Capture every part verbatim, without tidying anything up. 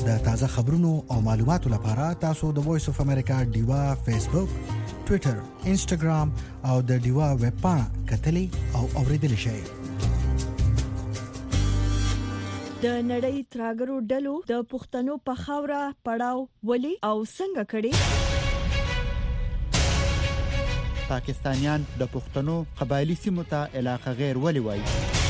د تازه خبرونو او معلوماتو لپاره تاسو د وایس اف امریکا ډیوا فیسبوک، ټوئیټر، انسټاګرام او د ډیوا ویب پاڼه کتلی او اوریدلی شئ. د نړۍ تراګرو ډلو د پښتنو په خاوره پړاو ولي او څنګه کړي؟ پاکستانیان د پښتنو قبایلی سیمو ته علاقه غیر ولي وایي؟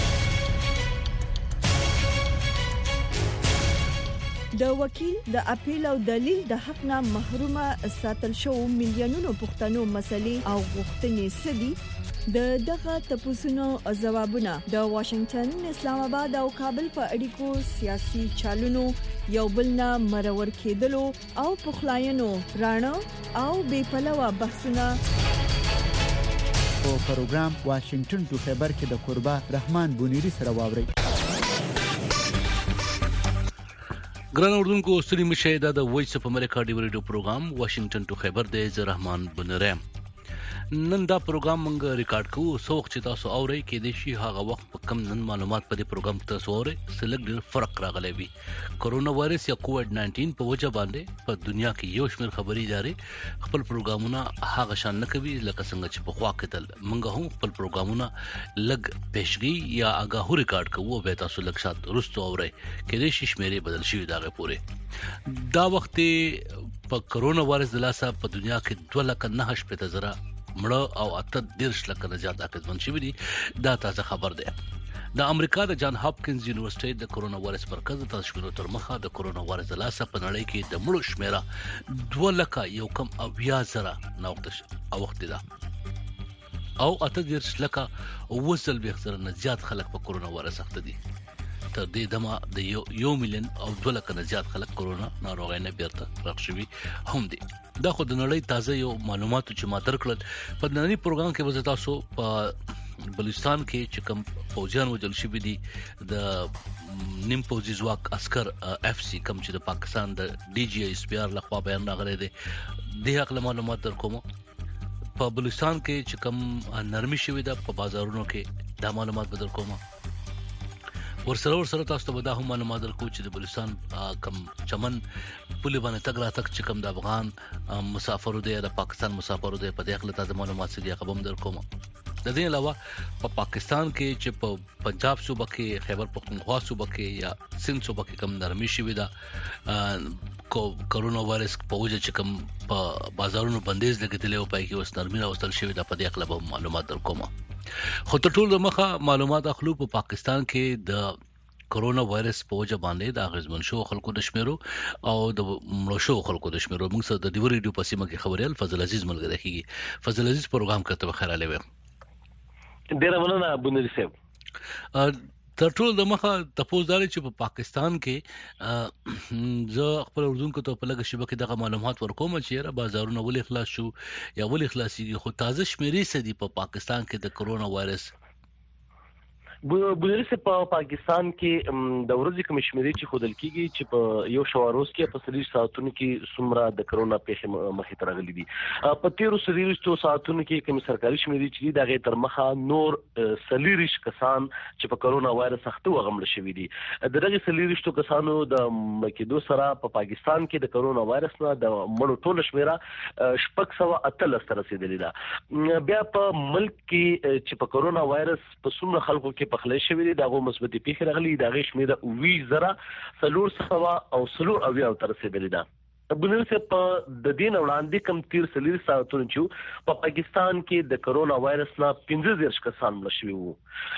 د وکیل د اپیل او دلیل د حق نه محرومه ساتل شو میلیونونو پښتنو مسلې او غوښتنې سدي. د دغه تپوسونو ځوابونه د واشنگټن، اسلام آباد او کابل په اړیکو سیاسي چالونو یو بل نه مرور کېدلو او پخلاینو رانه او بې پلوه بحثونه په پروګرام واشنگټن ټو خیبر کې د قربا رحمان بونیری سره واوري. ګران اردوونکو ستړي مشه د وایس اف امریکا ډیو ریډیو پروګرام واشنگټن ټو خیبر د رحمان بونیری. نن دا پروګرام موږ ریکارډ کوو. څوک چې تاسو اورئ کې د شي هغه وخت په کم نن معلومات په دې پروګرام کې تاسو اورئ سلګ ډیر فرق راغلی وي. کرونا وایرس یا کووډ ناینټین په وجه باندې په دنیا کې یو شمېر خبري ادارې خپل پروګرامونه هغه شان نه کوي لکه څنګه چې په خوا کېدل. موږ هم خپل پروګرامونه لګ پیشګي یا آگاهو ریکارډ کوو به تاسو لږ شات رستو اورئ کې د شي شمیرې بدل شي داغه پوره. دا وخت په کرونا وایرس د لاسه په دنیا کې دوه لک نه شپږ زره مړه او اته دیرش لکه نه زیات اکیدمن شوي دي. دا تازه خبر ده. د امریکا د جان هاپکینز یونیورسيټي د کرونا وایرس مرکز د تشکیلو تر مخه د کرونا وایرس د لاسه په نړۍ کې د مړو شمیره دوه لک یو کم اویا زره نوښت او وخت ده او اته دیرش لک وصل به اکثر نه زیات خلک په کرونا وایرس اخته دي. تر دې دمه د یو یو میلیون او دوه لک نه زیات خلک کرونا ناروغي نه بیرته راغشي هم دي. دا خو د نړۍ تازه یو معلوماتو چې ما درکړل په نړۍ پروګرام کې وزه تاسو په بلوچستان کې چې کوم فوجیان وجل شوی دي د نیم فوجي ځواک عسكر اف سی کوم چې د پاکستان د ډي جی ایس پی آر لخوا بیان راغلی دی. د هغه معلومات درکوم. په بلوچستان کې چې کوم نرمي شوی ده په بازارونو کې دا معلومات بدل کوم. ورسره ورسره تاسو ته دا هم معلومات درکو چې د بلوچستان کم چمن پولی باندې تګ راتګ چې کوم د افغان مسافرو دی د پاکستان مسافرو دی په دې اړه تاسو معلومات سړي خبرم درکوم. د دې علاوه په پاکستان کې چې په پنجاب صوبه کې خیبر پختونخوا صوبه کې یا سند صوبه کې کم نرمي شوی ده کو کرونا وایرس په وجه چې کوم په بازارونو بندیز لګیدلی او پای کې اوس نرمي راوستل شوی ده په دې اړه معلومات درکوم. خو ته ټول مخه معلومات اخلو په پاکستان کې د کرونا وایرس په وجه باندې د اغیزمن شو خلکو د شمیرو او د مړو شو خلکو د شمیرو. موږ سره د ډیو ریډیو په سیمه کې خبريال فضل عزیز ملګری کیږي. فضل عزیز پروګرام کوي. خیر علي وي. ډیر مننه بونری صاحب. تر ټول د مخه تاسو داري چې په پاکستان کې زه خپل اردوونکو ته په لګه شبکه دغه معلومات ورکوم چې را بازارونه ولې خلاص شو یا ولې خلاصيږي. خو تازه شمیرې سدي په پاکستان کې د کرونا وایرس بونری صاحب په پاکستان کې د ورځې کوم شمیرې چې خودل کیږي چې په یو شواروز کې په سلیش ساعتونو کې سمرا د کرونا پیښې مخې ته راغلي دي. په تیرو سلیشتو ساعتونو کې کوم سرکاري شمیرې چې د غیر تر مخه نور سلیریش کسان چې په کرونا وایرس اخته وغمل شوی دي. دغه سلیریشتو کسانو د مکیدو سره په پاکستان کې د کرونا وایرس نه د مړو ټول شمیره شپږ سوه اتلس ته رسیدلې ده. بیا په ملک کې چې په کرونا وایرس په څومره خلکو کې پخلی شوی دی دغه مثبتې پیښې راغلي دغه شمیره اووه زره څلور سوه او څلور اویا ته رسیدلې ده. بونری صاحب په د دین وړاندې کم تیر سلیری ساعتونو چې په پاکستان کې د کرونا وایرس نه پنځه دیرش کسان مړه شوي وو.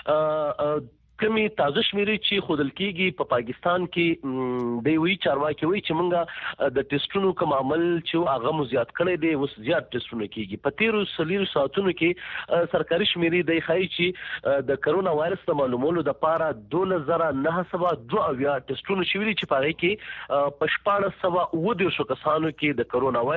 کمی تازه شمیرې چې خودل کیږي په پاکستان کې د وی چارواکي وی چې مونږه د ټیسټونو کوم عمل چې هغه مو زیات کړی دی اوس زیات ټیسټونه کیږي. په تیرو سلیرو ساعتونو کې سرکاري شمیرې د ښایي چې د کرونا وایرس د معلومولو د پاره دولس زره نه سوه دوه اویا ټیسټونه شوي چې په هغې کې په شپاړس سوه اووه دېرشو کسانو کې د کرونا وایرس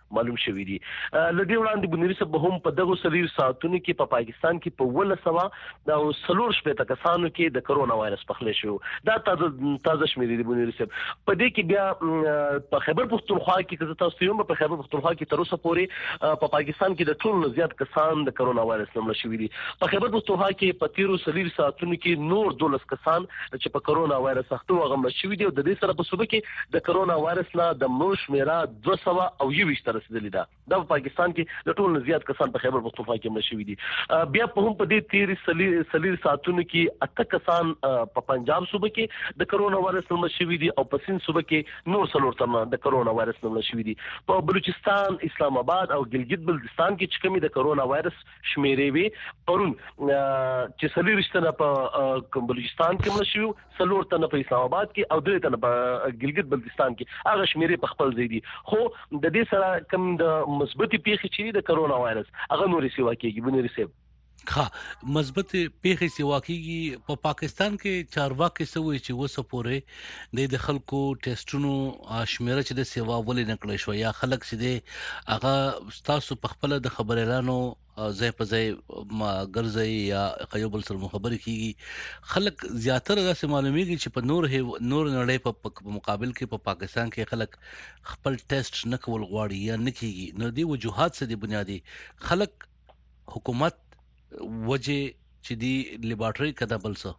معلوم شوی دی. لدی وړاندې بنيري صاحب هم په دغه سلیر ساعتونو کې په پاکستان کې په ول سوا او سلور شپه تک کسانو کې د کرونا وایرس پخلی شو. دا تازه تازه شمیرې دی بنيري صاحب. په دې کې بیا په خیبر پختونخوا کې که تاسو یو په خیبر پختونخوا کې تر اوسه پورې په پاکستان کې د ټولو زیات کسان د کرونا وایرس نه مړ شوي دي. په خیبر پختونخوا کې په تیرو سلیر ساعتونو کې نور دولس کسان چې په کرونا وایرس اخته وغه مړ شوي دي او د دې سره په صوبه کې د کرونا وایرس نه د مړو شمیره دوه سوه او یوویشت ته رسیدلې ده. دا په پاکستان کې د ټولو زیات کسان په خیبر پختونخوا کې مړ شوي دي. بیا په هم په دې تیرې سلیر سلیر ساعتونو کې اته کسان په پنجاب صوبه کې د کرونا وایرس نه مړ شوي دي او په سند صوبه کې نور څلور تنه د کرونا وایرس نه مړ شوي دي. په بلوچستان، اسلام آباد او ګلګت بلتستان کې چې کومې د کرونا وایرس شمیرې وي پرون چې سلیر شتنه په بلوچستان کې مړ شوي، څلور تنه په اسلام آباد کې او درې تنه په ګلګت بلتستان کې هغه شمیرې په خپل ځای دي. خو د دې سره کوم د مثبتې پیښې چې د کرونا وایرس هغه نورې سیوا کېږي بنيري صاحب. ها مثبت پیښې سیوا کیږي. په پاکستان کې چارواکي سوي چې وسه پورې د خلکو ټیسټونو شمیره چې د سیوا ولې نکړې شو یا خلک چې د هغه تاسو په خپل د خبر اعلانو ځای په ځای ګرځي یا خیوبل سره خبرې کیږي، خلک زیاتره داسې معلومیږي چې په نور نور نړۍ په مقابل کې په پاکستان کې خلک خپل ټیسټ نه کول غواړي یا نه کیږي. نو دی وجوهات څه دي بنیادی خلک حکومت وجه چې دی لیبارټری کده بل څه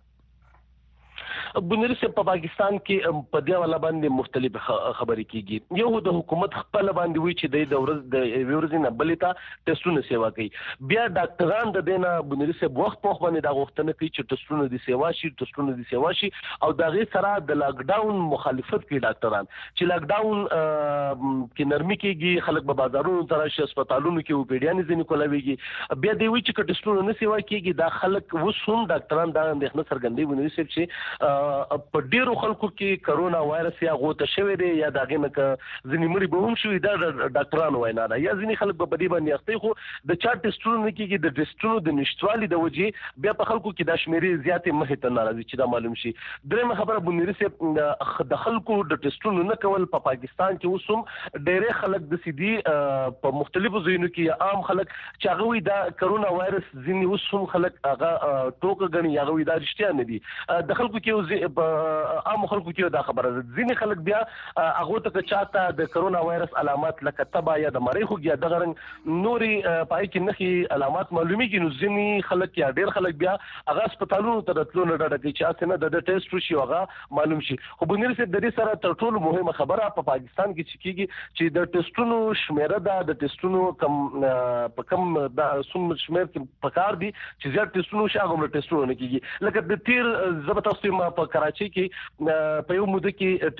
بنيري صاحب په پاکستان کې په دې والا باندې مختلف خبرې کیږي. یو د حکومت خپل باندې وی چې د ورځ د ورځې نه بلې ته ټیسټونه سیوا کوي. بیا ډاکټران د دینه بنيري صاحب وخت په باندې دا غوښتنه کوي چې ټیسټونه دي سیوا شي ټیسټونه دي سیوا شي او دا غي سره د لاک ډاون مخالفت کوي ډاکټران چې لاک ډاون کې نرمي کیږي، خلک په بازارونو تر شي هسپتالونو کې وپیډیانې ځنی کولويږي. بیا دی وی چې ټیسټونه نه سیوا کیږي دا خلک وسوم ډاکټران دا اندېښنه څرګندوي بنيري صاحب چې په ډیرو خلکو کې کرونا وایرس یا غوته شوی دی یا دغه نه ک ځنی مړي به هم شوی دا ډاکټرانو وینا ده یا ځنی خلک په بدی باندې اخته خو د چا ټیسټونو نه کیږي د ټیسټونو د نشټوالي د وجې بیا په خلکو کې د شمیرې زیاتې مخې ته ناراضي چې دا معلوم شي. درېمه خبره بنيري صاحب د خلکو د ټیسټونو نه کول په پاکستان کې اوسم ډېر خلک د سیدي په مختلفو ځایونو کې عام خلک چې هغه وي دا کرونا وایرس ځنی اوسم خلک هغه ټوکه غني هغه وي دا رښتیا نه دي. د خلکو کې عام خلکو کې دا خبره ده ځینې خلک بیا هغه ته چاته د کرونا وایرس علامات لکه تبا یا د مری خو یا د غرنګ نوري پای کې نخي علامات معلومیږي. نو ځینې خلک یا ډېر خلک بیا هغه هسپتالونو ته راتلو نه ډډه کوي چې اسنه د ټیسټ شي هغه معلوم شي. خو بنيري صاحب د دې سره تر ټولو مهمه خبره په پاکستان کې چې کیږي چې د ټیسټونو شمیره ده د ټیسټونو کم په کم د سوم شمیر کې پکار دي چې زیات ټیسټونو شي هغه ټیسټونو نه کیږي. لکه د تیر ضبط تاسو ما په کراچي کې په یو موده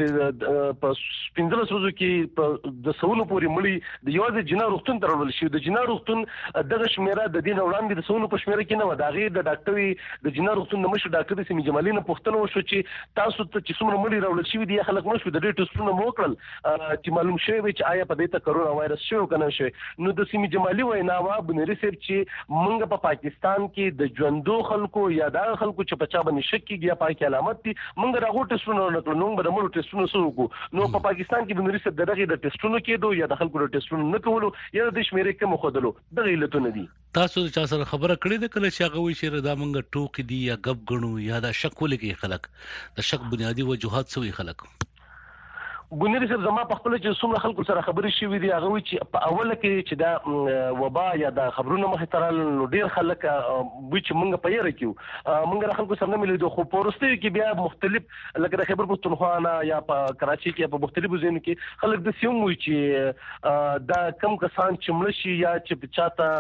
کې په پنځلس ورځو کې په د سونو پورې مړي د یوازې جنا روغتون تر ول شي د جنا روغتون دغه شمیره د دین وړاندې د سونو په شمیره کې نه و دا غیر د ډاکټري د جنا روغتون د مشر ډاکټر سیمه جمالي نه پوښتنه وشو چې تاسو ته چې څومره مړي راول شي دي خلک مشو د ډېر ټیسټونو مو کړل چې معلوم شوی چې آیا په دې ته کرونا وایرس شو کنه شوی. نو د سیمه جمالي وینا وا بنيري صاحب چې موږ په پاکستان کې د ژوندو خلکو یا د خلکو چې په چا باندې شک کیږي یا پای کې علامت دي موږ راغو ټیسټونو نه کړو نو به موږ ټیسټونو سره نو په پاکستان کې بنيري صاحب دغه د ټیسټونو کېدو یا د خلکو د ټیسټونو نه کولو یا د شمیرې کوم خودلو دغه علتونه دي. تاسو چې سره خبره کړې ده کله چې هغه وی شي دا موږ ټوک دي یا غب غنو یا دا شک ولګي خلک د شک بنیادی وجوهات سوي خلک بنيري صاحب زما په خپل چې څومره خلکو سره خبرې شوې دي هغه وی چې په اوله کې چې دا وبا یا دا خبرونه مخ ته رال نو ډیر خلک وی چې موږ په یره کې موږ خلکو سره نه ملي خو پورسته کې بیا مختلف لکه د خیبر پختونخوا نه یا په کراچي کې په مختلفو ځایونو کې خلک د سیمو وی چې دا کم کسان چې مړ شي یا چې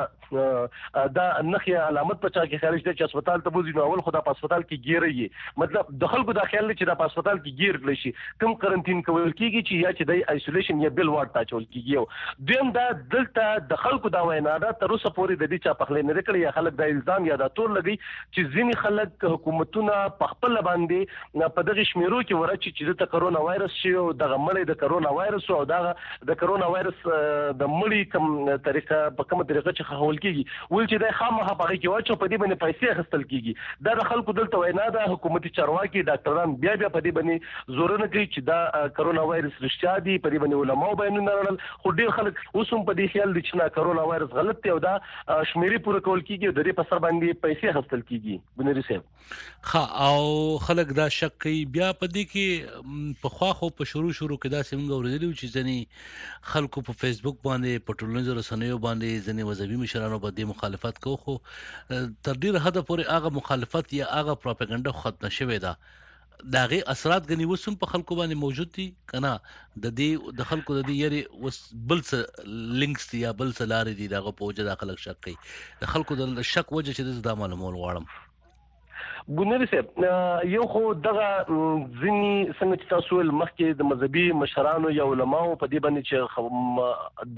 چاته دا نخي علامت په چا کې خارج دي چې هسپتال ته بوزي نو اول خدا په هسپتال کې ګیري مطلب د خلکو د خیال چې دا په هسپتال کې ګیر کړی شي کم کرنټین کول کیږي چې یا چې د آیسولیشن یا بل وارد تا چول کیږي. دویم دا دلته د خلکو دا وینا ده تر اوسه پورې د دې چا په خلې نه کړی یا خلک د الزام یا د تور لګي چې ځینې خلک حکومتونه په خپل باندې په دغه شمیرو کې ورچی چې د کرونا وایرس شي او د مړی د کرونا وایرس او د د کرونا وایرس د مړی کوم طریقه په کومه طریقه چې خول کول کیږي ول چې د خامخا په کې واچو په دې باندې پیسې خستل کیږي دا د خلکو دلته وینا ده حکومتي چارواکي ډاکټران بیا بیا په دې باندې زور نه کوي چې دا کرونا وایرس رښتیا دي په دې باندې علماء بیانونه لرل خو ډیر خلک اوس هم په دې خیال دي چې نا کرونا وایرس غلط دی او دا شمیرې پوره کول کیږي د دې په سر باندې پیسې خستل کیږي بنري صاحب ها او خلک دا شک کوي بیا په دې کې په خوا خو په شروع شروع کې دا څنګه ورېدلی چې ځنی خلکو په فیسبوک باندې په ټولنیزو رسنیو باندې ځنی وظیفي مشرانو باندې مخالفت کوي خو تر ډیره حد پورې هغه مخالفت یا هغه پروپاګاندا ختم شوی ده داغه اثرات غني وسم په خلکو باندې موجود دي کنه د دې د خلکو د دې یاري وس بل څه لینکس یا بل څه لارې دي دغه په وجه د خلک شک کوي د خلکو د شک وجه چې د معلومول غواړم بنري صاحب یو خو دغه ځینی څنګه چې تاسو مخکې د مذهبي مشرانو یا علماو په دې باندې چې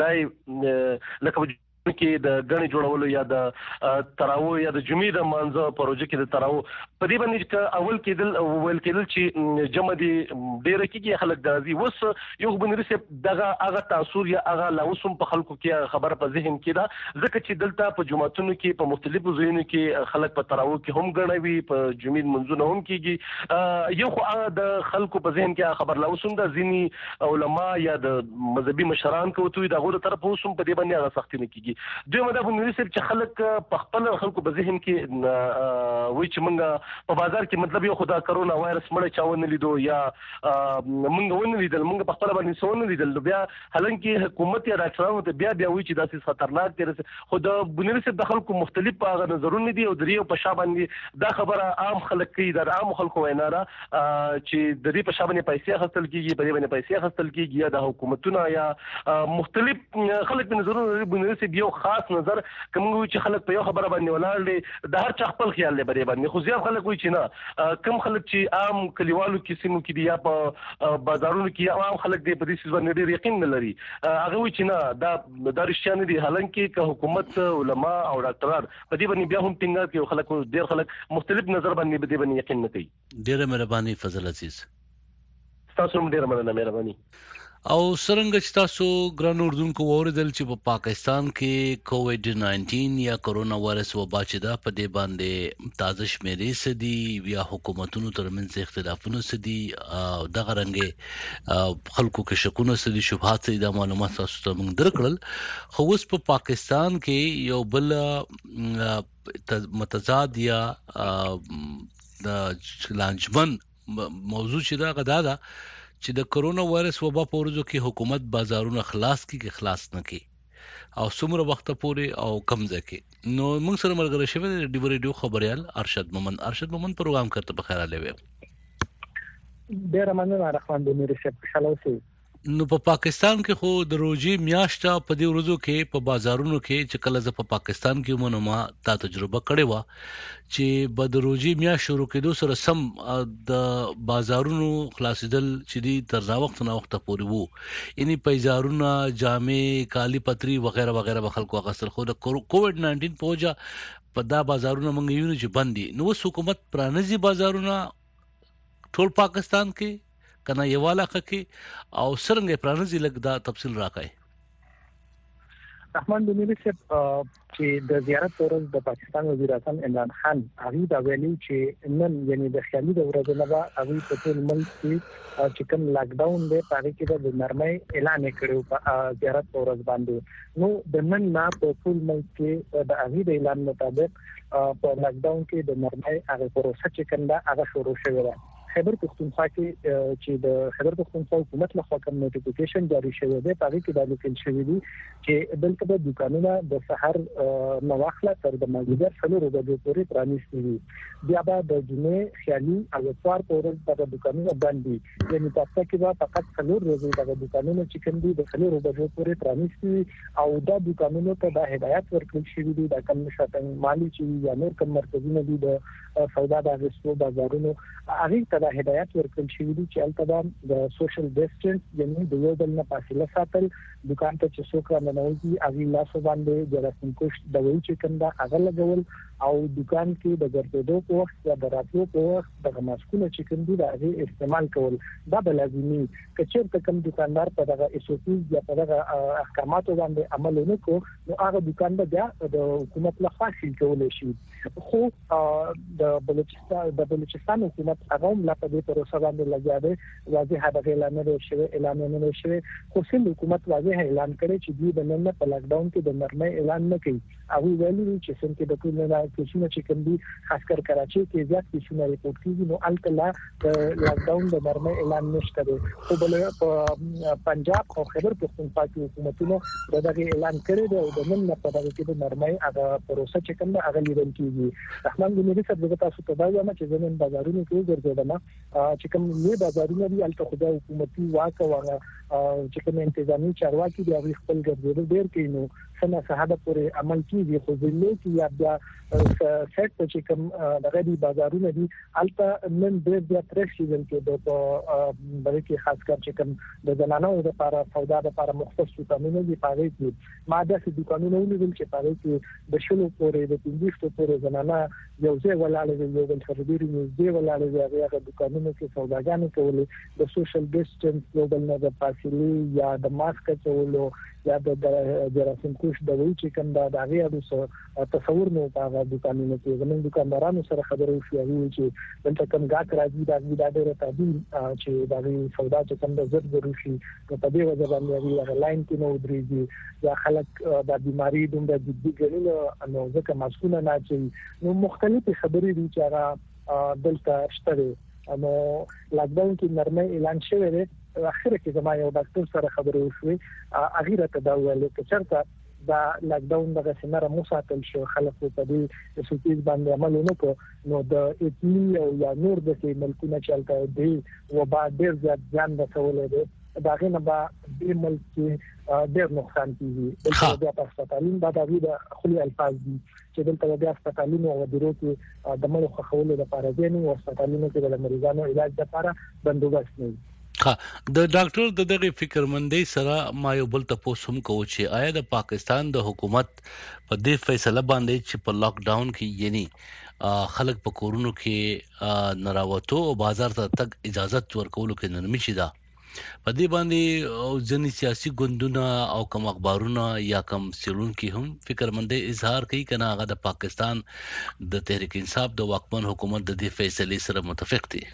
دای لکه کې د غني جوړولو یا د تراو یا د جمعې د مانځه پروژه کې د تراو په دې باندې چې اول کېدل اول کېدل چې جمع دي ډېر کېږي خلک دازي وس یو بنري صاحب دغه هغه تاثیر یا هغه لاوسم په خلکو کې خبر په ذهن کې دا ځکه چې دلته په جمعتونو کې په مختلفو ځایونو کې خلک په تراو کې هم غنوي په جمعې منځونه هم کېږي یو خو هغه د خلکو په ذهن کې خبر لاوسم د ځینی علما یا د مذهبي مشران کوي دغه تر په اوسم په دې باندې هغه سختي نه کېږي دوی مده په نړۍ سره چې خلک په خپل خلکو په ذهن کې وایي چې موږ په بازار کې مطلب یو خدا کرونا وایرس مړ چاونه لیدو یا موږ ونه لیدل موږ په خپل باندې سونه لیدل بیا حالانکه حکومت یا ډاکټرانو ته بیا بیا وایي چې دا څه خطرناک دي خو د بنري سره د خلکو مختلف نظرونه دي او دریو په شابه باندې دا خبره عام خلک کوي د عام خلکو وینا را چې د دې په شابه باندې پیسې خستل کیږي په دې باندې پیسې خستل کیږي یا د حکومتونو یا مختلف خلک په نظرونه بنري سره یو خاص نظر کوم چې خلک په یو خبره باندې ولاړ دي د هر چا خپل خیال لري باندې خو زیات خلک وایي چې نه کم خلک چې عام کلیوالو کې سیمو کې دي یا په بازارونو کې عام خلک دي په دې څه باندې ډېر یقین نه لري هغه وایي چې نه دا د رښتیا نه دي حالانکه که حکومت علما او ډاکټران په دې باندې بیا هم ټینګار کوي خلک ډېر خلک مختلف نظر باندې په دې باندې یقین نه کوي ډېر مهرباني فضل عزیز تاسو هم ډېر مننه مهرباني او څنګه چې تاسو ګران اردوونکو اوریدل چې په پاکستان کې کووډ ناینټین یا کرونا وایرس وبا چې دا په دې باندې تازه شمیرې سدي یا حکومتونو ترمنځ اختلافونه سدي او دغه رنګه خلکو کې شکونه سدي شبهات سدي د معلومات تاسو ته موږ درکړل خو اوس په پاکستان کې یو بل متضاد یا د لانجمن موضوع چې دا غدا ده چې د کرونا وایرس وبا په ورځو کې حکومت بازارونه خلاص کړي خلاص نه کړي او څومره وخت پورې او کم ځکه نو موږ سره ملګری شوی د ډیو ریډیو خبريال ارشد مومن ارشد مومن پروګرام کرته په خیر علي وي ډیر مننه رحمان بنوري صاحب خلاصي نو په پاکستان کې خو د روزي میاشته په دې ورځو کې په بازارونو کې چې کله ز په پاکستان کې مونږ ما تا تجربه کړې و چې بد روزي میاشت شروع کېدو سره سم د بازارونو خلاصېدل چې دي تر وخت نه وخت پورې وو یعنی پیزارونه جامې کالی پتری وغیرہ وغیرہ به خلکو غسل خو د کووډ ناینټین په وجه په دا بازارونه مونږ یو نه چې بندي نو حکومت پرانیزي بازارونه ټول پاکستان کې کنه یواله کې او څنګه پرانیزي لګ دا تفصیل راکای رحمان بنوري صاحب چې د زیارت ورځ د پاکستان وزیر اعظم عمران خان هغه دا ویلي چې نن یعنی د خیالي د ورځې نه هغه په ټول ملک کې چې کوم لاک ډاون دی هغه کې د نرمۍ اعلان کړو په زیارت ورځ باندې نو د نن نه په ټول ملک کې د هغه د اعلان مطابق په لاک ډاون کې د نرمۍ هغه پروسه چې کنده هغه شروع شوه خیبر پختونخوا کې چې د خیبر پختونخوا حکومت له خوا کوم نوټیفیکیشن جاری شوی دی هغه کې د لیکل شوی دی چې دلته د دکانونو د سحر نواخله تر د مازیګر څلور ورځې پورې پرانیستي دي بیا به د جمعې خیالي او اتوار پورې د دکانونو باندې یعنی تاسو کې به فقط څلور ورځې د دکانونو چې کوم دي د څلور ورځې پورې پرانیستي او د دکانونو ته د هدایت ورکړل شوی دی د کوم شاته مالی چې یا نور کوم مرکزونه دي د سودا د غسو بازارونو هغه ته هدایت ورکړل شوی دی چې البته د سوشل ډیسټنس یعنی د یو بل نه فاصله ساتل، دکان ته چې څوک راننوځي هغه لاس باندې جراثیم کش دوايي چې کوم دا هغه لګول او دکان کې د ګرځېدو په وخت یا د راتلو په وخت د ماسکونو چې کوم دي دا هغه استعمال کول دا به لازمي. کچیر ته کوم دکاندار په دغه اس او پی یا په دغه احکاماتو باندې عمل نه کو نو هغه دکان به بیا د حکومت له خوا سیل کولای شي. خو د بلوچستان د بلوچستان حکومت هغه هم لا په دې پروسه باندې لګیا دی، واضح هغه اعلان نه شوی اعلان نه شوی خو سیل حکومت واضح اعلان کړی چې دوی د نن په لاک ډاون کې د نرمۍ اعلان نه کوي. هغه ویلي چې څنګه د ټول نه کیسونه چې کوم دي خاص کر کراچي کې زیات کیسونه ریپورت کیږي نو الکلا د لاک ډاون د نرمۍ اعلان نشته دی. خو بل په پنجاب او خیبر پختونخوا کې حکومتونو دغه اعلان کړی دی او د نن په دغه کې د نرمۍ هغه پروسه چې کوم هغه لیدل کیږي. رحمان ګنوري صاحب دغه تاسو ته دا وایم چې زمون بازارونو کې ګرځیدم چې کوم لوی بازارونه دي الته خدای حکومتي واک او چې کوم انتظامی چارواکي دی هغه خپل ګرځیدل ډیر کوي نو څنګه صحابه پورې عمل کیږي خو ځلې چې یا بیا سیټ چې کوم دغه دی بازارونه دي الته نن ډیر بیا ترشي ول کې د دغه کې خاص کر چې کوم د زنانو لپاره سودا لپاره مختص دکانونه دي پاره کې ماده چې دکانونه ونیول چې پاره کې د شلو پورې د پنځه پورې زنانه یو ځای ولاړې یو بل سره ډیر نږدې ولاړې هغه دکانونه کې سوداګانې کولې د سوشل ډیسټنس یو بل نه د فاصله یا د ماسک چولو یا د جراثیم کش دوايي چې کوم دا دغه اړو تصور نه پاغه دکانونو کې زموږ دکاندارانو سره خبرې وشوي چې دلته کوم غاټ راځي دا د ډېر تعدیل چې دا سودا چې کوم د زړه ضروري شي په دې وجه باندې هغه لاین کې نو درېږي یا خلک د بيماري دومره جدي ګڼل نو ځکه مسؤل نه چي نو مختلفه خبرې دي چې هغه دلته شته نو لاک ډاون کې نرمۍ اعلان شوی دی. اخر کې زما یو ډاکټر سره خبرې وشوي هغه راته دا ویل چې چرته دا لاک ډاون دغه سمره مساتل شو خلک په دې سوتیز باندې عمل نه کو نو د ایتلی او یا نور د ملکونو چلته دی و با ډیر زیات ځان رسولې دی داغه نه با د ملک کې ډیر نقصان کیږي د بیا په هسپتالونو دا د خولي الفاظ دي چې دلته بیا هسپتالونو او درو کې د ملک خولو لپاره دي نو هسپتالونو کې د مریضانو علاج لپاره بندوبست نه ها د ډاکټر د دغه فکرمندۍ سره ما یو بل تاسو هم کوو چې آیا د پاکستان د حکومت په دې فیصله باندې چې په لاک ډاون کې یعنی خلک په کورونو کې نراوتو او بازار ته تک اجازه ورکولو کې نرمي شي دا په دې باندې ځینې سیاسي ګوندونه او کوم اخبارونه یا کوم سیلون کې هم فکرمندۍ اظهار کوي کنه هغه د پاکستان د تحریک انصاف د واکمن حکومت د دې فیصلې سره متفق دي.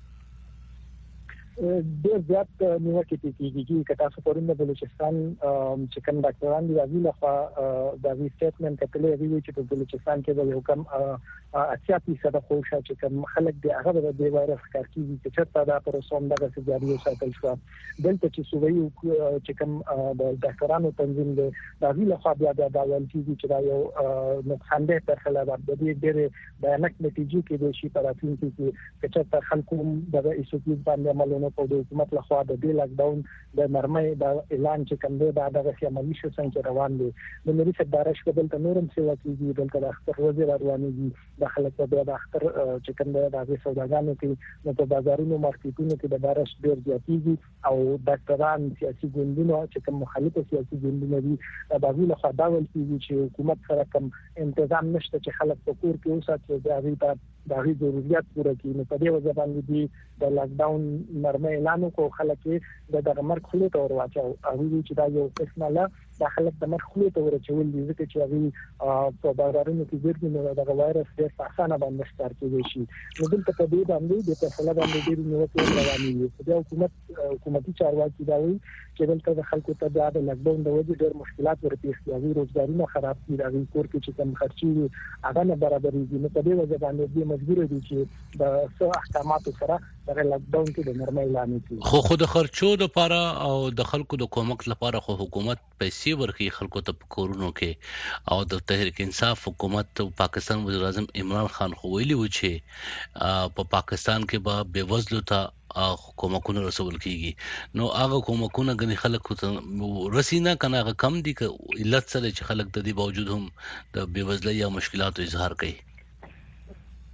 ډېر زیات نیوکه کیږي چې تاسو پرون د بلوچستان چې کوم ډاکټران دی هغه لخوا د وی سټیټمنټ کتلې دی چې په بلوچستان کې د یو کم اتیا فیصد خوښه چې کوم خلک دی هغه د دې وایرس کار کوي چې چرته دا پروسوم دغه سجاري ساتل شو دلته چې صوبایي چې کوم د ډاکټرانو تنظیم دی د وی لخوا بیا د داول کیږي چې دا یو نقصان ده په خلاف د دې ډېر بیانات نتیجې کې د شي پراتین کې چې چرته خلکو دغه ایسوپیز باندې عملونه په د حکومت لخوا د دې لاک ډاون د نرمۍ د اعلان چې کوم دی دا دغه عملي شو څنګه روان دي د ملي صدارش په دلته نورم سیوا کیږي دلته د اختر وزیر رواني دي د خلکو د اختر چې کوم دی د سوداګانو کې نو په بازارونو مارکیټونو کې د بارش ډیر زیاتېږي او ډاکټران سیاسي ګوندونه چې کوم مخالف سیاسي ګوندونه دي د غوښتنې لخوا دا ول کیږي چې حکومت سره کوم تنظیم نشته چې خلک په کور کې اوساتي د هغه د هغه ضرورت پوره کړي نو په دې وجه باندې دي د لاک ډاون نرمه اعلان کو خلک د دغه مرګ خلوت اور واچو هغه چې دا یو قسمه لا د خلک د مرګ خلوت اور چول دي ځکه چې هغه په بازارونو کې ګرځي نو دغه وایرس ډېر په اسانه باندې ستار کېږي شي نو دلته په دې باندې د فیصله باندې ډېر نیوکه روانې دي د حکومت حکومتي چارواکي دا وایي چې دلته د خلکو ته د لاک ډاون د وجې ډېر مشکلات ورپېښ دي روزګارونه خراب دي د کور کې چې کوم خرچي هغه نه برابرېږي نو په دې وجه باندې مجبور دي چې د څو احکاماتو سره د لاک ډاون کې د نرمۍ اعلان کړي خو خود خرچو د لپاره او د خلکو د کومک لپاره خو حکومت پیسې ورکړي خلکو ته په کورونو کې او د تحریک انصاف حکومت پاکستان وزیر اعظم عمران خان خو ویلي و چې په پاکستان کې به بېوزلو ته کومکونه رسول کیږي نو هغه کومکونه غني خلکو ته رسینا کنه هغه کم دي ک علت سره چې خلک د دې باوجود هم د بېوزلۍ یا مشکلاتو اظهار کوي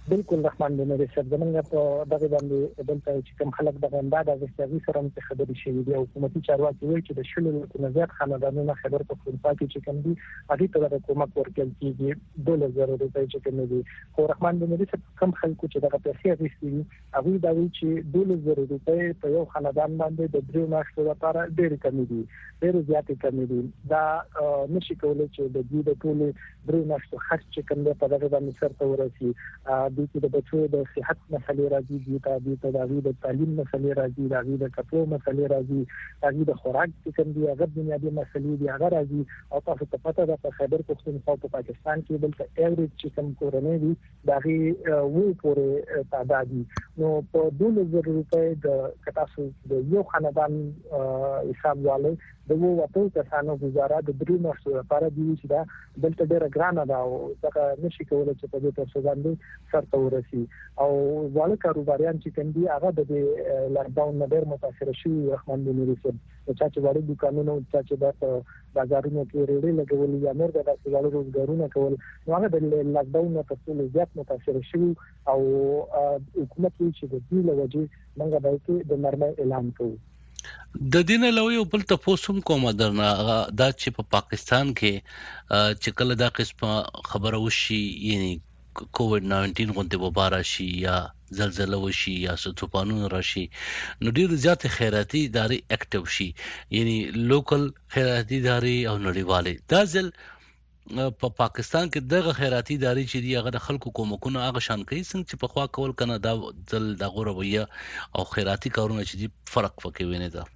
بالکل رحمان بن رشد زمونږ په دغه باندې دلته چې کوم خلک د غنډا د غوښتنې سره هم خبرې شوې دي او حکومتي چارواکي وایي چې د شلو نه زیات خاندانونو خبر په پښتونخوا کې چې کوم دي هغه ته د حکومت ورکړل کېږي دوه زره روپۍ چې کوم دي خو رحمان بن رشد کم خلکو چې دغه پیسې اخیستي دي هغه دا وایي چې دوه زره روپۍ په یو خاندان باندې د درې میاشتو لپاره ډېر کم دي ډېر زیات کم دي دا نشي کولای چې د دې د ټول درې میاشتو خرچ چې کوم دی په دغه باندې سره ورسي د دې د بچو د صحت مسلې راځي د دې د داوی د تعلیم مسلې راځي د دې د کپړو مسلې راځي د دې د خوراک چې کوم دی هغه بنیادی مسلې دي هغه راځي او تاسو ته پته ده په خیبر پښتونخوا په پاکستان کې بل څه ایوریج چې کوم کورنۍ دي دا غي وو پورې تعداد نو په دوه زره روپۍ د کتاسو د یو خاندان حساب والے د وو وته کسانو گزاره د درې میاشتو لپاره دی چې دا بلته ډیره ګرانه ده او دا نشي کولای چې په دې تاسو باندې سره ورسي او ځاله کاروباریان چې کوم دي هغه د لاک ډاون نه ډېر متاثر شي رحمان بن رشد چې وړي دکانونو چې د بازارونو کې ریډي لګول یا نور د داسې روزګارونه کول نو هغه د لاک ډاون نه تاسو زیات متاثر شي او حکومت چې د دې لوجه موږ باید د نرمه اعلان کوو د دینه لوی او بل تاسو کومه درنه دا چې په پاکستان کې چې کله دا قسمه خبره وشي یعنی کووډ ناینټین غونډه وباره شي یا زلزلہ وشي یا طوفانونه راشي نو ډیر زیات خیراتي ادارې اکټیو شي یعنی لوکل خیراتي ادارې او نړیوالې دا ځل په پا پاکستان کې دغه خیراتي ادارې چې دی هغه د خلکو کومکونه هغه شان کوي څنګه چې په خوا کول کنه دا ځل د غورویه او خیراتي کارونه چې دی فرق پکې ویني دا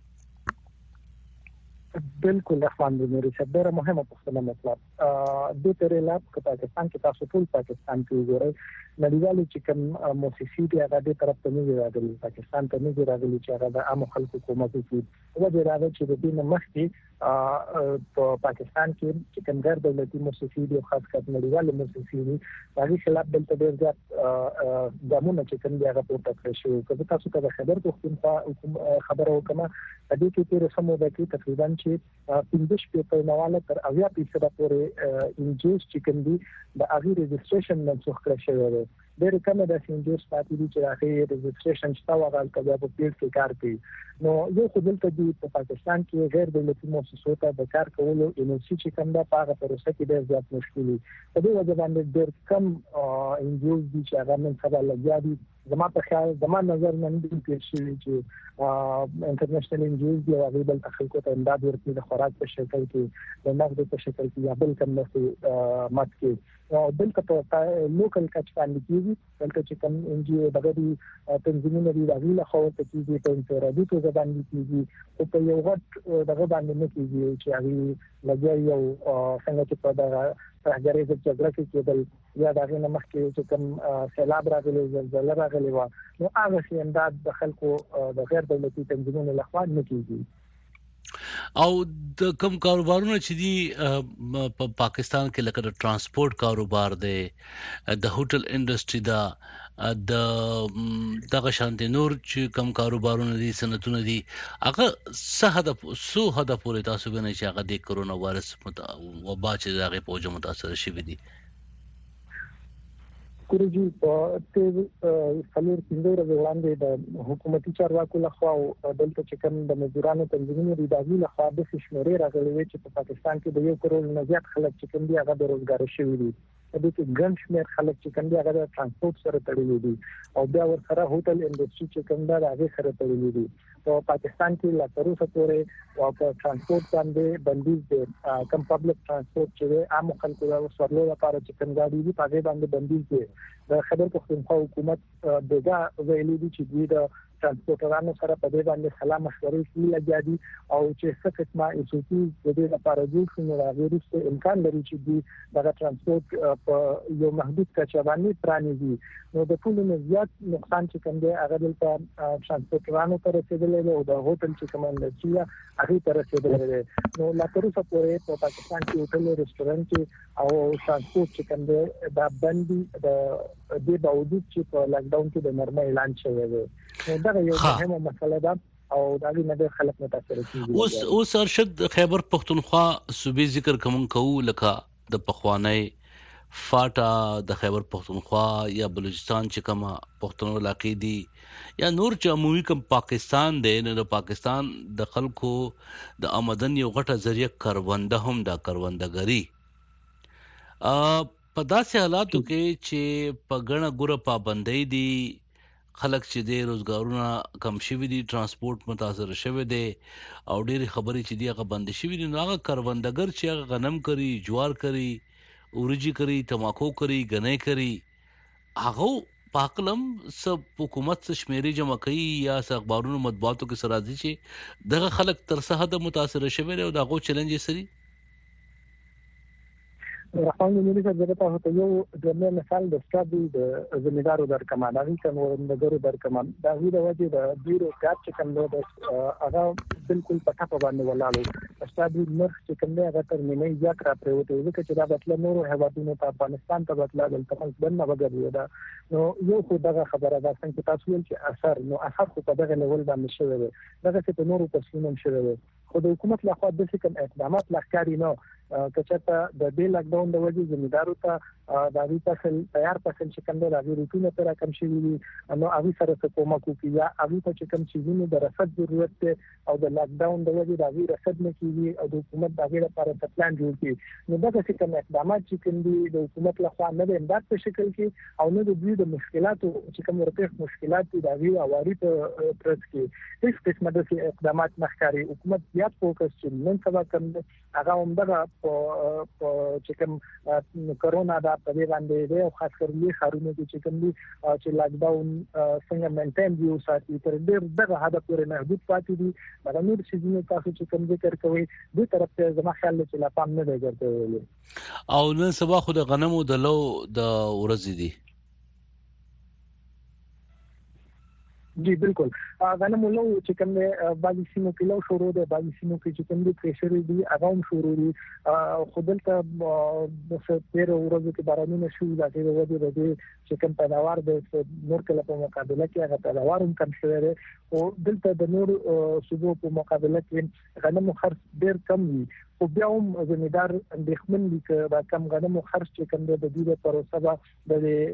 بالکل رحمان بن رشد ډېر مهمه پوښتنه مطلب د تیرې لاب په پاکستان کې تاسو ټول پاکستان کې وګورئ نړیوالو چې کوم موسسې دی هغه د طرف ته نه راغلي پاکستان ته نه راغلي چې هغه د عام خلکو کومک کوي او د راغلي چې د دې مخکې په پاکستان کې چې کوم غیر دولتي موسسې دي خاص کر نړیوالو موسسې دي هغه خلاف دلته ډېر زیات ګامونه چې کوم دی هغه پورته کړی شو که تاسو ته خبر پوښتنه خبره وکړم د دې کې تیر سمو د کې تقریبا چې پنځه شپږ نواله تر اویا فیصد پورې انجوز چې کوم دي د اغي رجسټریشن منسوخ کړی شوی دی ډېر کم د انجوز پاتې دي چې هغه رجسټریشن شته وغال کبه په پیډ کې کار کوي نو یو خو دلته دی په پاکستان کې غیر دولتي مؤسسو ته د کار کولو انرژي چې کوم د پاغه پروسه کې ډېر زیات مشکل دي په دې وجه باندې ډېر کم انجوز دي چې هغه نن سبا لګیا دي زما په خیال زما نظر نن دې پیښ شي چې انټرنیشنل انجوز دی او هغه بل خلکو ته امداد ورکړي د خوراک په شکل کې د نقد په شکل کې یا بل کوم څه مات کې او دلته په لوکل کچ باندې کېږي دلته چې کوم انجیو دغه تنظیمونه دي هغه له خوا ته کېږي په انفرادي توګه باندې کېږي او په یو غټ دغه باندې نه کېږي چې هغه لګیا یو څنګه چې په دغه راګرې د جګړه کې کېدل یا دغه نه مخکې چې کوم سیلاب راغلی زلزلہ راغلی و نو هغه شي امداد د خلکو د غیر دولتي تنظیمونو لخوا نه کېږي او د کوم کاروبارونه چې دی په پاکستان کې لکه د ترانسپورت کاروبار دی د هوټل انډستری دا د دغه شانتي نور چې کوم کاروبارونه دي صنعتونه دي هغه څه هدف سو هدف پورې تاسو غواړئ چې هغه د کرونا وایرس وبا چې هغه په وجه متاثر شوی دي کورجی په تیر فلور څنګه وړاندې د حکومتي چارواکو لخوا دلته چې کوم د مزدورانو تنظیمونو د داخلي لخوا د شمېرې راغلي چې په پاکستان کې د یو کروڑ نه زیات خلک چې کوم دي هغه بیروزګار شوي دي د دې ګڼ شمېر خلک چې کوم دي هغه د ترانسپورت سره تړلي دي او بیا ورسره هوټل انډستری چې کوم دا هغه سره تړلي دي په پاکستان کې لا تر اوسه پورې او په ترانسپورت باندې بندیز دي کم پبلک ترانسپورت چې عام خلکو ورسره لپاره چې کوم غاډي دي په هغه باندې بندیز دي د خبر پښتونخوا حکومت دغه ویلي دي چې دوی د ترانسپورټرانو سره په دې باندې سلام مشورې کوي لګیا دي او چې څه قسمه ایسوپی د دې لپاره جوړ شي نو راغورسته امکان لري چې دوی د ترانسپورت په یو محدود کچه باندې پرانیزي نو د ټول نه زیات نقصان چې کوم دی هغه د ترانسپورټرانو ته رسیدلی او د هوټل چې کوم اندستری هغه ته رسیدلی دی نو لا تر اوسه پورې په پاکستان کې هوټل ریسټورانټ او ترانسپورت چې کوم دی دا بندي د دې باوجود چې په لاک ډاون کې د نرمه اعلان شوی دی دا یو مهمه مسله ده او دا نه خلک متاثر کیږي اوس اوس ارشد خیبر پختونخوا صوبې ذکر کوم کوو لکه د پخوانی فاټا د خیبر پختونخوا یا بلوچستان چې کومه پښتون علاقې دي یا نور چې عمومي کوم پاکستان دی نو د پاکستان د خلکو د آمدن یو غټه ذریعہ کرونده هم دا کروندګری په داسې حالاتو کې چې په غنه ګوره پابندۍ دي خلک چې د روزګارونه کم شوي دي ترانسپورت متاثر شوی دی او ډېری خبرې چې دی هغه بند شوي دي نو هغه کروندګر چې هغه غنم کوي جوار کوي اورجی کوي تماکو کوي غنۍ کوي هغه پاکلم سب حکومت څخه شمیرې جمع کوي یا اخبارونو مطبوعاتو کې سرازي چې دغه خلک تر څه حد متاثر شوی دی او دغه چیلنج سری رحمان ملي څنګه ته هته یو د مثال د استادو د زمیدارو در کمان هغه څنګه ورندګرو در کمان دا وی د وجه د بیرو کاپ چې کوم د هغه بالکل پټه په باندې ولاړو استادو نرخ چې کوم دی هغه تر نیمه یا کرا پروته وي چې دا بتل نور هیوادونو ته افغانستان ته بتل د تمام بنه وګړي دا نو یو خو دغه خبره ده څنګه تاسو ویل چې اثر نو اثر خو په دغه لیول باندې شوی دی دغه چې نورو پسونو شوی دی خو د حکومت لخوا د کوم اقدامات لخکاري نو کچته د دې لاک ډاون د وجې زمیدارو ته د وی فصل تیار فصل چې کوم د راغلي روټونه پر کم شي وي نو اوی سره څه کومه کوي یا اوی ته چې کوم چیزونه د رصد ضرورت ته او د لاک ډاون د وجې د وی رصد نه کیږي او د حکومت د غیر لپاره پلان جوړ کړي نو دا چې کوم اقدامات چې کوم دي د حکومت لخوا نه د امداد په شکل کې او نه د دوی د مشکلاتو چې کوم ورته مشکلات دي د وی اواري په پرځ کې هیڅ قسمه د اقدامات نخکاری حکومت زیات فوکس چې نن سبا کوم هغه همدغه په چې کوم کرونا دا په دې باندې دی او خاص کر لوی ښارونو کې چې کوم دي چې لاک ډاون څنګه مینټین دی او ساتي تر ډېر دغه هدف پورې محدود پاتې دي دا نور شیزونه تاسو چې کوم ذکر کوي د طرف ته زما خیال چې لا پام نه دی ګرځولې او نن سبا خو د غنمو د لو د ورځې دي جی بالکل غنم لو چې کوم د باندې سیمو کې لو شروع ده باندې سیمو کې چې کوم د پریشر دی هغه هم شروع دي خودلته د ډېر ورځې کې بارانونه شو دا ډېر وځي د چې کوم پیداوار د نور کله په مقابله کې هغه پیداوار هم کم شوی دی او دلته د نور صوبو په مقابله کې غنم خرڅ ډېر کم وي خو بیا هم زمیدار اندېښمن دي چې دا کم غنمو خرڅ چې کوم د دې پروسه به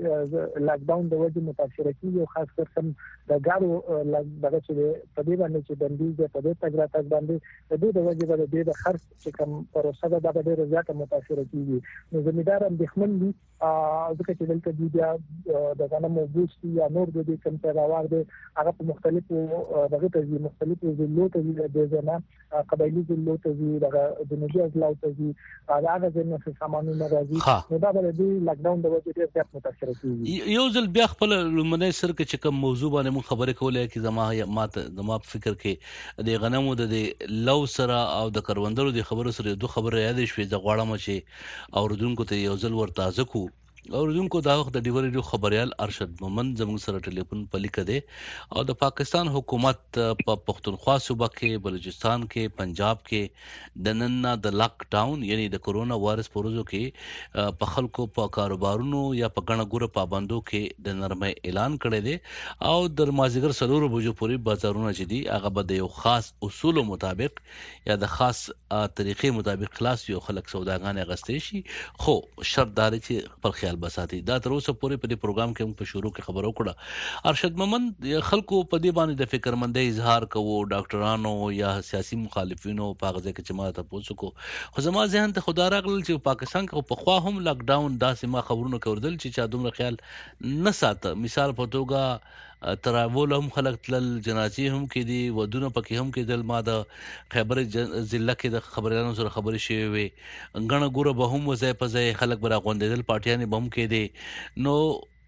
د لاک ډاون د وجې متاثر کیږي او خاص کر سم د ګارو دغه چې په دې باندې چې بندیز په دې تګراتک باندې د دې د وجې به د خرڅ چې کوم پروسه ده دا به ډېر زیات متاثر کیږي نو زمیدار اندېښمن دي ځکه چې دلته دی بیا د غنمو بوستي یا نور د دې کوم پیداوار دي هغه په مختلفو دغه ته مختلفو ضلعو ته د ځنه قبایلی ضلعو ته دغه د نجی ازلاو ته دي هغه ځنه سامانونه راځي نو دا به د لاک ډاون د وجې ډېر زیات متاثر کیږي یو ځل بیا خپل لمنې سر کې چې کوم موضوع باندې مون خبرې کولې چې زما ماته زما فکر کې د غنمو د لو سره او د کروندرو د خبرو سره دوه خبرې یاد شوې د غواړم چې اوردونکو ته یو ځل ورتازه کو اوردونکو دا وخت د ډیوري خبريال ارشد مومند زموږ سره ټلیفون په لیکه دی او د پاکستان حکومت په پښتونخوا صوبه کې بلوچستان کې پنجاب کې د نننه د لاک ډاون یعنی د کورونا وایرس پروزو کې په خلکو په کاروبارونو یا په غنه ګوره پابندو کې د نرمه اعلان کړی دی او د مازیګر سلور بجو پورې بازارونه چې دي هغه به د یو خاص اصولو مطابق یا د خاص طریقې مطابق خلاص یو خلک سوداګان غستې شي خو شرط دا چې پر خیال بساتي دا تر اوسه پورې په دې پروګرام کې موږ په شروع کې خبرو کړه ارشد مومند خلکو په دې باندې د فکرمندۍ اظهار کوو ډاکټرانو یا سیاسي مخالفینو په غږ کې چې ما ته پوښتنه کو خو زما ذهن ته خدا راغل چې پاکستان کې په خوا هم لاک ډاون داسې ما خبرونه کوردل چې چا دومره خیال نه ساته مثال په توګه تراول هم خلک تل جنازي هم کې دي ودونه پکې هم کې دل ما د خیبر ضلع کې د خبريالانو سره خبرې شوې وي غنه ګوره به هم وځي په ځای خلک برا غونډېدل پارټیان به هم کې دي نو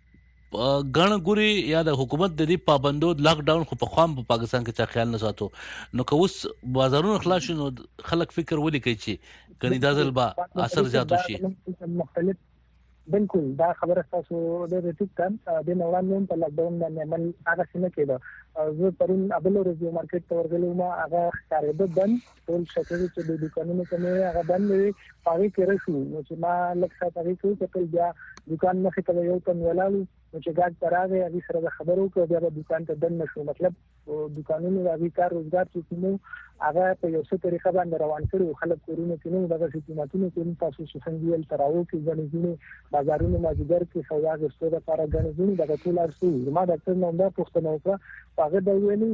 غنه ګوري یا د حکومت د دې پابندو لاک ډاون خو په خام په پاکستان کې څه خیال نه ساتو نو که اوس بازارونو خلاص شنو خلک فکر ولي کوي چې کني دا ځل به اثر زیات شي مختلف بالکل دا خبره تاسو د ټیک کان د نوړاندې په لاک ډاون باندې عمل هغه څنګه کېده زه پرون ابل ورځ مارکیټ ته ورغلم هغه کارېده بند ټول شټر چې د دکانونو کې هغه بند وي پاره کې رسو نو چې ما لکه څنګه کوي چې بیا دکان مخې ته یو تن ولالو چې ګاډ تراغه هغه سره خبرو کوي بیا د دکان ته دن نشو مطلب دکانونو هغه کار روزګار چې نو هغه په یو څه طریقه باندې روان کړي خلک کورونه کې نو دغه حکومتونو کې تاسو څنګه یل تراو کې ځنې بازارونو ماجګر کې سودا غوښتو د لپاره غنځونی دغه ټول ارسو ما د څه نوم دا پښتنو په هغه د ویلي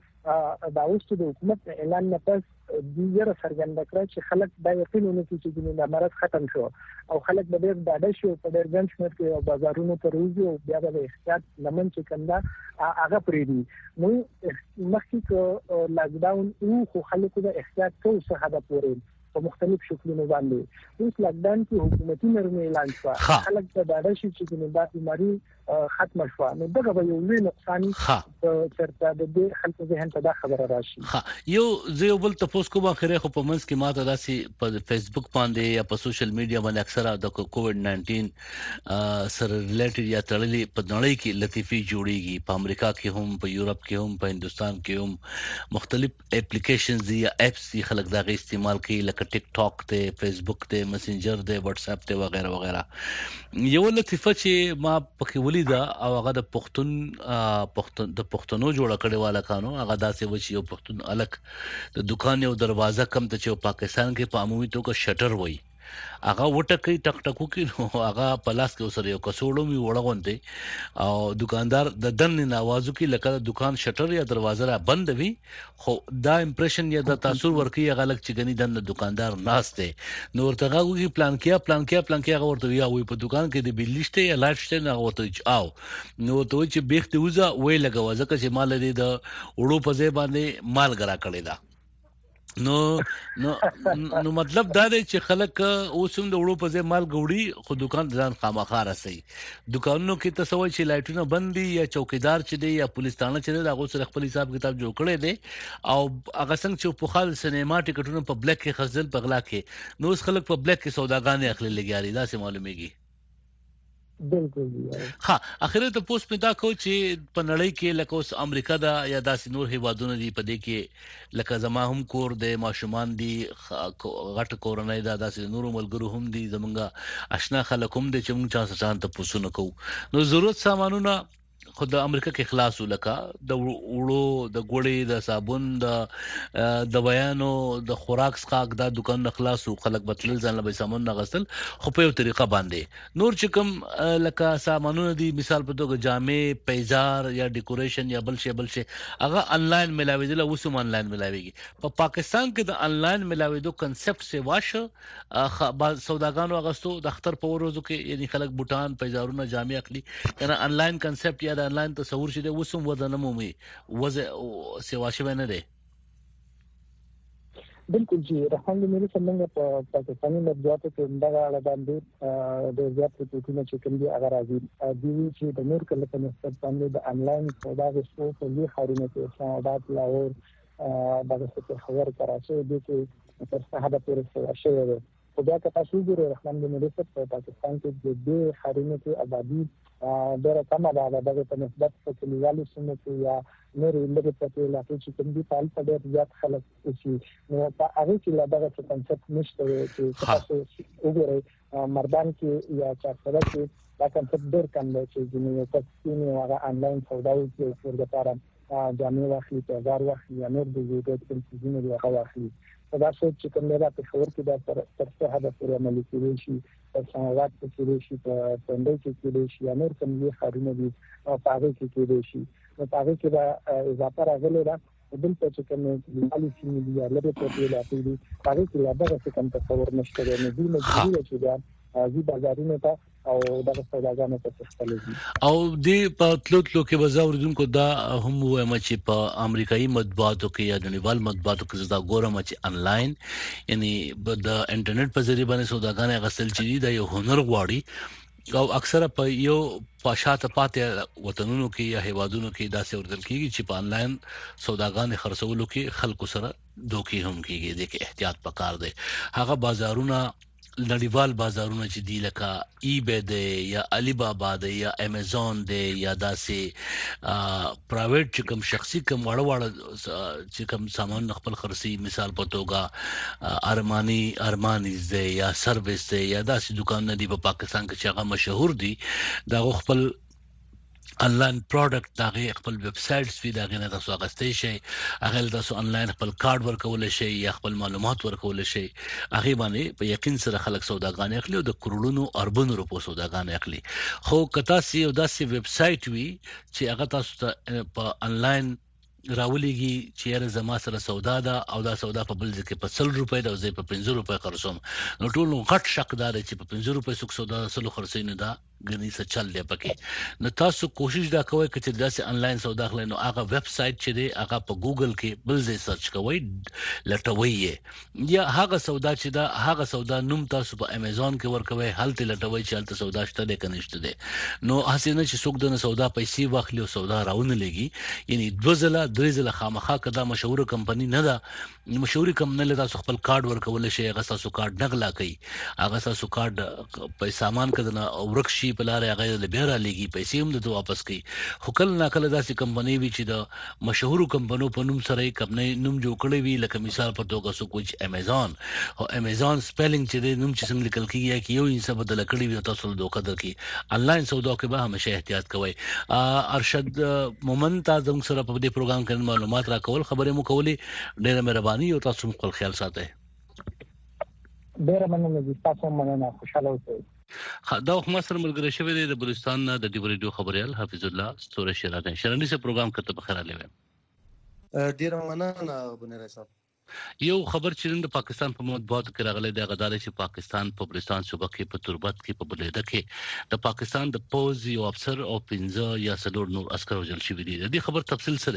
چې دا اوس د حکومت اعلان نه پس دیره څرګنده کړه چې خلک دا یقین ونکړي چې د مرض ختم شو او خلک به ډېر ډاډه شي په ډېر ګڼ شمېر کې بازارونو ته روزي او بیا به احتیاط لمن چې کنده هغه پرې دي نو مخکې کو لاک ډاون او خو خلکو د احتیاط کوو څه هدا پورې په مختلف شکلونو باندې اوس لاک ډاون کې حکومتي نرمي اعلان شو خلک ته ډاډه شي چې د بیماری ختم شو نو دغه به یو لوی نقصان چرته د دې خلکو ذهن ته دا خبره راشي ها یو زه بل تاسو کوم اخره خو په منځ کې ماته داسي په فیسبوک باندې یا په سوشل میډیا باندې اکثره د کووډ ناینټین سره ریلیټډ یا تړلې په نړۍ کې لطیفي جوړیږي په امریکا کې هم په یورپ کې هم په هندستان کې هم مختلف اپلیکیشنز دي یا اپس دي خلک دا غي استعمال کوي لکه ټیک ټاک ته فیسبوک ته میسنجر ته واتس اپ ته وغیرہ وغیرہ یو لطیفه چې ما پکې ولیدا او هغه د پښتون پښتون د پښتنو جوړ کړي والا کانو هغه داسې و چې یو پښتون الک د دکان یو دروازه کم ته چې پاکستان کې په عمومي توګه شټر وای هغه وټکې ټک ټکو کې هغه پلاس کې اوسره یو کڅوړو می وړغونته او دکاندار د دن نوازو کې لکه دکان شټر یا دروازه را بند وي خو دا امپریشن یا د تاثیر ورکی هغه لک چې غني د دکاندار ناشته نور تاغه کې پلان کیا پلان کیا پلان کیا ورته یا وي په دکان کې د بلشته یا لاټشته نه ورته او نو ته چې بیخ ته وځه وې لګا وځه چې مال دې د وړو په ځای باندې مال غرا کړی دا نو نو نو مطلب دا دی چې خلک اوسم د وړو په ځای مال غوړي خو دکان ځان خامخا راسي دکانونو کې تسوي چې لایټونه بندي یا چوکیدار چې دی یا پولیس تانه چې دی هغه سره خپل حساب کتاب جوړ کړي دي او هغه څنګه چې په خال سینما ټیکټونو په بلیک کې خزل په غلا کې نو خلک په بلیک کې سوداګانې اخلي لګیاري دا سه معلومیږي بالکل ها اخره ته پوسټ پیدا کو چې په نړۍ کې لکه اوس امریکا دا یا داسې نور هیوادونه دي په دې کې لکه زما هم کور د ماشومان دي غټ کورنۍ دا داسې نور ملګرو هم دي زمونږه آشنا خلک هم دي چې موږ چا څه ته پوسونه کوو نو ضرورت سامانونه خو د امریکا کې خلاص ولکه د وړو د ګوړې د صابون د د بیانو د خوراک څخه د دکان خلاص او خلک بتل ځان له سامان نغستل خو په یو طریقه باندې نور چې کوم لکه سامانونه دي مثال په توګه جامې پیزار یا ډیکوریشن یا بل شی بل شی هغه انلاین ملاویدل او سم انلاین ملاویږي په پاکستان کې د انلاین ملاویدو کنسپټ سی واشه سوداګانو اغستو د اختر په ورځو کې یعنی خلک بوتان پیزارونه جامې اخلي کنه انلاین کنسپټ یا انلاین تصور شې د وسوم وزن مومي وزه سیوا شوی نه دی بالکل جی رحمان مې څنګه په پاکستاني مطبوعاتو کې دا اړه باندې د زیات ټکو چې کوم دي هغه راځي د چې د نور کله په نسبت باندې د انلاین سودا غوښتو په دې خارونه کې اسلام آباد لاهور دغه څه خبر کراچي د کې تر څه حد پورې شوی دی خو بیا که تاسو ګورئ رحمان مې په پاکستان کې د دې خارونه کې آبادی ډېر کم ده دغه په نسبت په کلیوالو سیمو کې یا نور لږ په علاقو چې کوم دي په اړه ډېر زیات خلک اوسي نو په هغه کې دغه کنسپټ نشته چې تاسو وګورئ مردان کې یا چارسره کې دا کنسپټ ډېر کم دی چې نو تاسو یې هغه انلاین سودا کوي په لپاره جامې واخلي پیزار واخلي یا نور د ضرورت کوم څه نه دی واخلي دا څه چې کوم نه په خبر کې دا تر څه حد پورې عملي کېږي شي په سماوات کې کېږي شي په پندې کې کېږي شي یا نور کوم یې خارونه دي او پاغه کې کېږي شي نو پاغه کې دا اضافه راغلی دا بل څه چې کوم مالي سیمې دي یا لږ په دې لاته دي پاغه کې دا څه کوم تصور نشته نو دې مجبور چې دا ازي بازارونه ته او دغه سوداګانو ته څخه او د پاتلوت لو کې وزاوردونکو دا هم وایم چې په امریکایي مطبوعاتو کې یا د نړیوال مطبوعاتو کې زدا ګورم چې انلاین یعنی د انټرنیټ په ذریعہ باندې سوداګانې غسل چي دا یو هنر غواړي او اکثره په یو پاشاته پاتې وطنونو کې یا هیوادونو کې دا څه ورتل کیږي چې په انلاین سوداګانې خرڅولو کې خلکو سره دوکي هم کیږي د کې احتیاط پکار دی هغه بازارونه نړیوال بازارونه چې دی لکه ای بی دی یا علی بابا دی یا امیزون دی یا داسې پرایویټ چې کوم شخصي کوم وړ وړ چې کوم سامان خپل خرڅي مثال په توګه ارمانی ارمانیز دی یا سرویس دی یا داسې دکان دی په پاکستان کې چې هغه مشهور دي دا خپل انلاین پروډکټ دغه خپل ویب سټس وی دغه نه تاسو اغستې شي هغه تاسو انلاین خپل کارت ورکول شي یا خپل معلومات ورکول شي هغه باندې په یقین سره خلک سوداګان اخلي او د کرولونو اربن روپو سوداګان اخلي خو کتا سی او داسې ویب سټ وی چې هغه تاسو ته په انلاین راولېږي چې یاره زما سره سودا ده او دا سودا په بل ځکه په سل روپۍ ده او زه په پنځه روپۍ خرڅوم نو ټول غټ شک دار چې په پنځه روپۍ څوک سودا سلو خرڅې نه ده غني څه چل دی پکې نو تاسو کوشش دا کوئ چې داسې انلاین سودا خلنو نو هغه ویب سټ چې دی هغه په ګوګل کې بل ځای سرچ کوئ لټوي یا هغه سودا چې دا هغه سودا نوم تاسو په امیزون کې ورکوي هلته لټوي چې هلته سودا شته دی کنيشته دی نو حسینه چې څوک د سودا پیسې واخلي او سودا راونه لګي یعنی دوزله درېزله خامخا کدا مشهور کمپنی نه ده مشهوري کمپنی له تاسو خپل کارت ورکول شي هغه تاسو کارت نغلا کوي هغه تاسو کارت په سامان کدنه او ورکشي په لار هغه له بیره لګي پیسې هم د واپس کوي خو کله ناکله داسې کمپنی وی چې د مشهور کمپنیو په نوم سره کمپنی نوم جوړ کړی وی لکه مثال په توګه سو کوم امیزون او امیزون سپیلینګ چې د نوم چې څنګه لیکل کیږي چې یو انسان بدل کړی وي تاسو له دوکه درکې انلاین سودا کې به همیشه احتیاط کوئ ارشد مومن تاسو سره په دې پروګرام کې معلومات راکول خبرې مو کولې ډېر مهرباني او تاسو خپل خیال ساتئ ډېر مننه د تاسو مننه خوشاله اوسئ دا خو مسر ملګری شوی دی د بلوچستان د ډیو ریډیو خبريال حافظ الله ستوره شیرانه شیرانی سے پروګرام کته بخیر لوي ډیر مننه بنره صاحب یو خبر چې د پاکستان په مطبوعاتو کې راغلی دی غدار چې پاکستان په بلوچستان صوبه کې په تربت کې په بلیده کې د پاکستان د پوز یو افسر او پنځه یا څلور نور عسكر وژل شوی دي د خبر تفصیل څه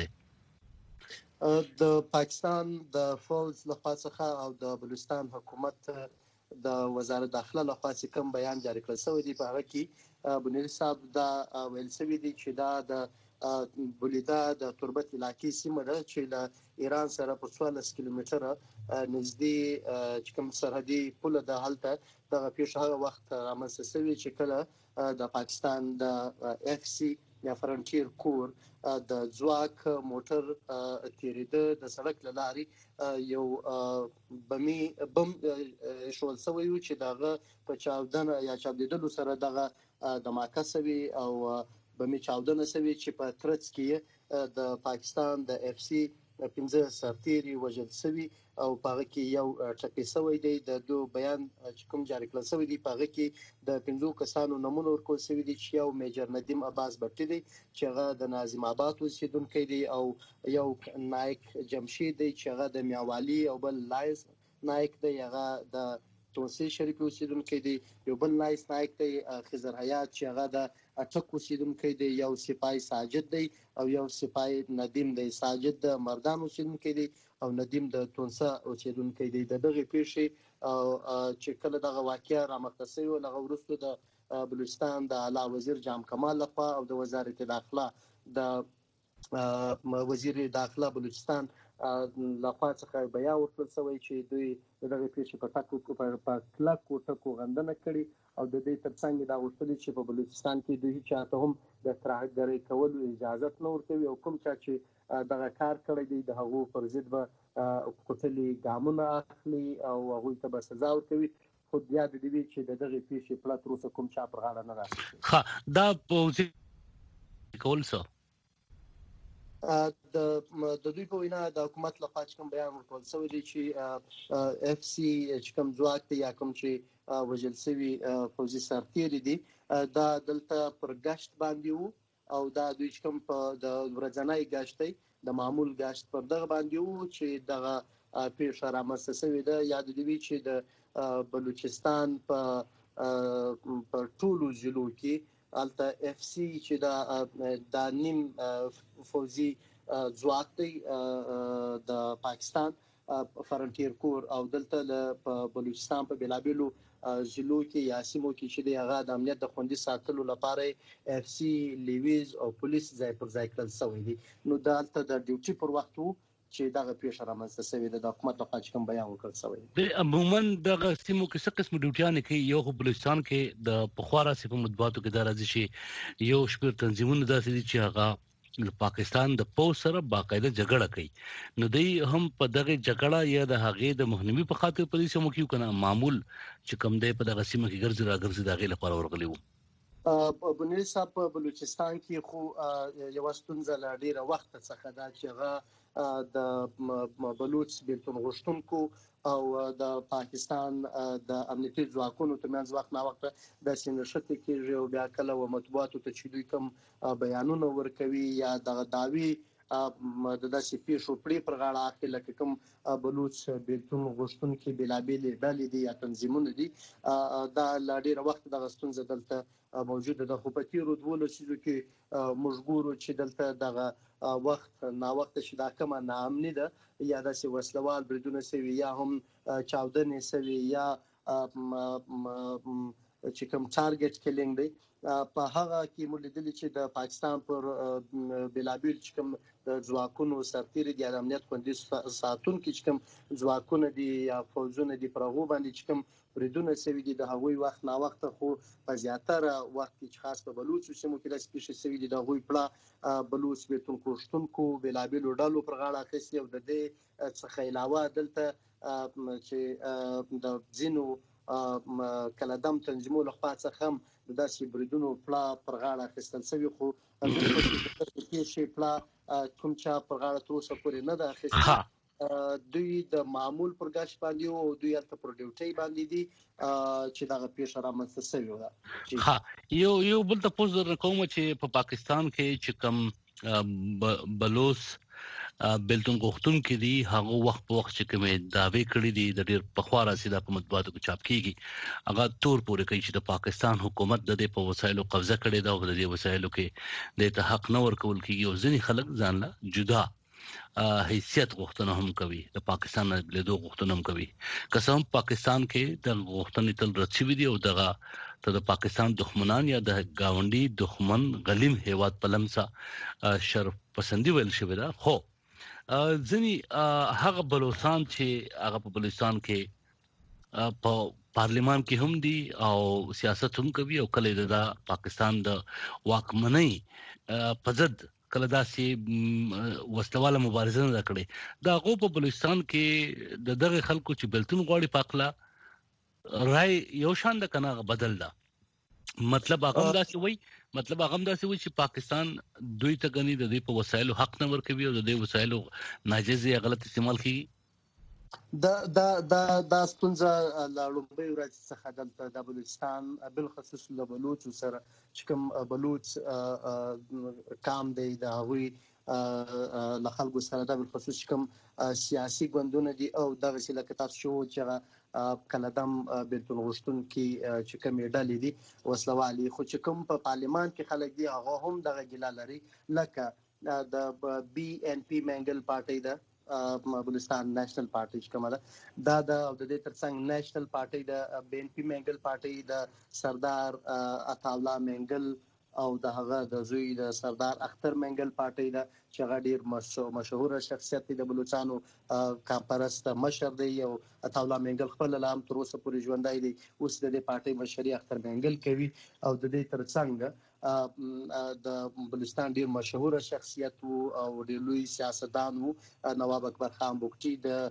دی د پاکستان د فوز لخوا څخه او د بلوچستان حکومت د وزارت داخله لخوا چې کوم بیان جاری کړل شوی دی په هغه کې بنيري صاحب دا ویل شوی دی چې دا د بولیدا د تربت علاقې سیمه ده چې د ایران سره په څوارلس کیلومتره نږدې چې کوم سرحدي پل د حالت د پیښه هغه وخت رامنځته شوی چې کله د پاکستان د اف سی یا فرنټیر کور د ځواک موټر تیریده د سړک لاري یو بمی بم شول سوی چې دغه په چاودنه یا چاودیدلو سره دغه دماکه سوی او بمی چاودنه سوی چې په ترڅ کې د پاکستان د اف سی پنځه سرتيري وژل سوی او پاره کې یو ټکی سوی دی د دو بیان چې کوم جاری کړل سوی دی پاره کې د پنځو کسانو نمونه ورکول سوی دی چې یو میجر ندیم عباس بټی دی چې هغه د ناظم آباد اوسیدونکو دی او یو نایک جمشید دی چې هغه د میاوالي او بل لایس نایک دی هغه د توسی شریف اوسیدونکو دی یو بل لایس نایک دی خضر حیات چې هغه د اټک اوسیدونکو دی یو سپای ساجد دی او یو سپای ندیم دی ساجد د مردان اوسیدونکو دی او ندیم د تونسا اوسیدونکو دی د دغه پیښې چې کله دغه واقعیا رامخته شوی لغه ورسته د بلوچستان د اعلی وزیر جام کمال لخوا او د وزارت داخله د وزیر داخله بلوچستان لخوا څخه بیان ورکړل شوی چې دوی دغه پیښې په ټاکو په کلکو ټکو غندنه کړي او د دې ترڅنګ دا غوښتل چې په بلوچستان کې دوی چاته هم د ترهګرۍ کولو اجازه نه ورکوي او کوم چې دغه کار کړی دی د هغو پر ضد به قتلي ګامونه اخلي او هغوی ته به سزا ورکوي خو بیا د دې چې د دغه پیښې پله تر اوسه کوم چا پر غاړه نه راسي ښه دا پوځي کول څه د د دوی په وینا د حکومت لخوا کوم بیان ورکول شوی دی چې اف سی چې کوم ځواک دی یا کوم چې وژل شوی فوجي سرتیري دي دا دلته پر گشت باندې وو او دا دوی کوم په د ورځنۍ گشت د معمول گشت پر دغه باندې وو چې دغه پیښه رامنځته شوې ده یا د دوی چې د بلوچستان په په ټولو ضلعو کې الته اف سی چې دا د نیم فوجي ځواک دی د پاکستان فرنټیر کور او دلته په بلوچستان په بلابلو ضلعو کې یا سیمو کې چې د هغه د امنیت د خوندي ساتلو لپاره اف سی لیویز او پولیس ځای پر ځای کړل شوی دي نو دلته د ډیوټي پر وخت وو چې دغه پیښه رامنځته شوې ده د حکومت لخوا چې کوم بیان وکړل شوی دی عموما دغه سیمو کې څه قسم ډیوټیان کوي یو بلوچستان کې د پخوارا سیمو مطبوعاتو کې دا راځي چې یو شپږ تنظیمونه داسې دي چې هغه د پاکستان د پوز سره باقاعده جګړه کوي نو دوی هم په دغه جګړه یا د هغې د مخنیوي په خاطر پولیسو مو کیو کنه معمول چې کوم دی په دغه سیمه کې ګرځي راګرځي دغه لپاره ورغلی وو بنیر صاحب په بلوچستان کې خو یو ستونزه لا ډیره وخت څخه دا چې هغه د بلوچ بیلتون غوښتونکو او د پاکستان د امنیتي ځواکونو ترمنځ وخت نا وخت د سینشتې کېږي او بیا کله و مطبوعاتو ته چې دوی کوم بیانونه ورکوي یا د دعوی د داسې پیښو پړې پر غاړه اخلي لکه کوم بلوچ بیلتون غوښتونکي بېلابېلې ډلې دي یا تنظیمونه دي دا لا ډیره وخت دغه ستونزه دلته موجوده ده. خو په تیرو دوه لسیزو کې موږ ګورو چې دلته دغه وخت نا وخت چې دا کومه ناامني ده یا داسې وسلوال بریدونه سوي یا هم چاودنې سوي یا چې کوم ټارګټ کیلینګ دی په هغه کې موږ لیدلي چې د پاکستان پر بېلابېل چې کوم د ځواکونو سرتیري دي د امنیت خوندي ساتونکي چې کوم ځواکونه دي یا فوجونه دي پر هغو باندې چې کوم بریدونه سوي دي د هغوی وخت نا وخت خو په زیاتره وخت کې چې خاص په بلوچو سیمو کې داسې پیښې سوي دي د هغوی پړه بلوچ بیلتون غوښتونکو بېلابېلو ډلو پر غاړه اخیستې او د دې څخه علاوه دلته چې د ځینو کلدم تنظیمونو لخوا څخه هم د داسې بریدونو پړه پر غاړه اخیستل سوي خو پیښې پړه کوم چا پر غاړه تر اوسه پورې نه ده اخیستې دوی د معمول پر ګشت باندې او دوی هلته پر ډیوټۍ باندې دي چې دغه پیښه رامنځته سوې ده. ها یو یو بل تاسو در کوم چې په پاکستان کې چې کوم بلوچ بیلتون غوښتونکي دي هغه وخت په وخت چې کومې دعوې کړې دي د ډېر پخوا راځي دا په مطبوعاتو کې چاپ کیږي هغه تور پورې کوي چې د پاکستان حکومت د دې په وسایلو قبضه کړې ده او د دې وسایلو کې د ته حق نه ورکول کیږي او ځینې خلک ځان له جدا حیثیت غوښتنه هم کوي د پاکستان له دوه غوښتنه هم کوي قسم پاکستان کې د غوښتنې تل رچوي دي او دغه ته د پاکستان دښمنان یا د گاونډي دښمن غلیم هیواد پلمسا شرف پسندي ویل شوی دا خو ځینې هغه بلوچستان چې هغه په بلوچستان کې په پارلیمان کې هم دي او سیاست هم کوي او کله د پاکستان د واکمنۍ په ضد کله داسې وسلواله مبارزه نه کړې دا غو په بلوچستان کې د دغه خلکو چې بلتون غواړي پاکلا رای یو شان د کنه بدل ده مطلب هغه داسې وای مطلب هغه داسې وای چې پاکستان دوی ته غني د دې په وسایلو حق نه ورکوي او د دې وسایلو ناجیز یا غلط استعمال کوي دا دا دا د ستونزه لا لومبي ورځ څخه د بلوچستان بل خصوص له بلوچ سره چې کوم بلوچ کام دی د هغوی له خلکو سره د بل خصوص کوم سیاسي ګوندونه دي او د وسیله کتاب شو چې کلدم بیلتون غوښتونکي چې کوم ډلې دي وسلوالي خو چې کوم په پارلیمان کې خلک دي هغه هم دغه ګیله لري لکه د بي ان پی منګل پارټي ده بلوچستان نېشنل پارټي چې کومه ده دا د او د دې ترڅنګ نېشنل پارټي د بي ان پی منګل پارټي د سردار عطاالله منګل او د هغه د زوی د سردار اختر منګل پارټي د چې هغه ډیر مشهور شخصیت دی د بلوچستانو کاپرست مشر دی او عطاالله منګل خپل لام تر اوسه پورې ژوندای دی اوس د دې پارټي مشري اختر منګل کوي او د دې ترڅنګ د بلوچستان ډیر مشهور شخصیت او ډیر لوی سیاستدان وو نواب اکبر خان بوکچي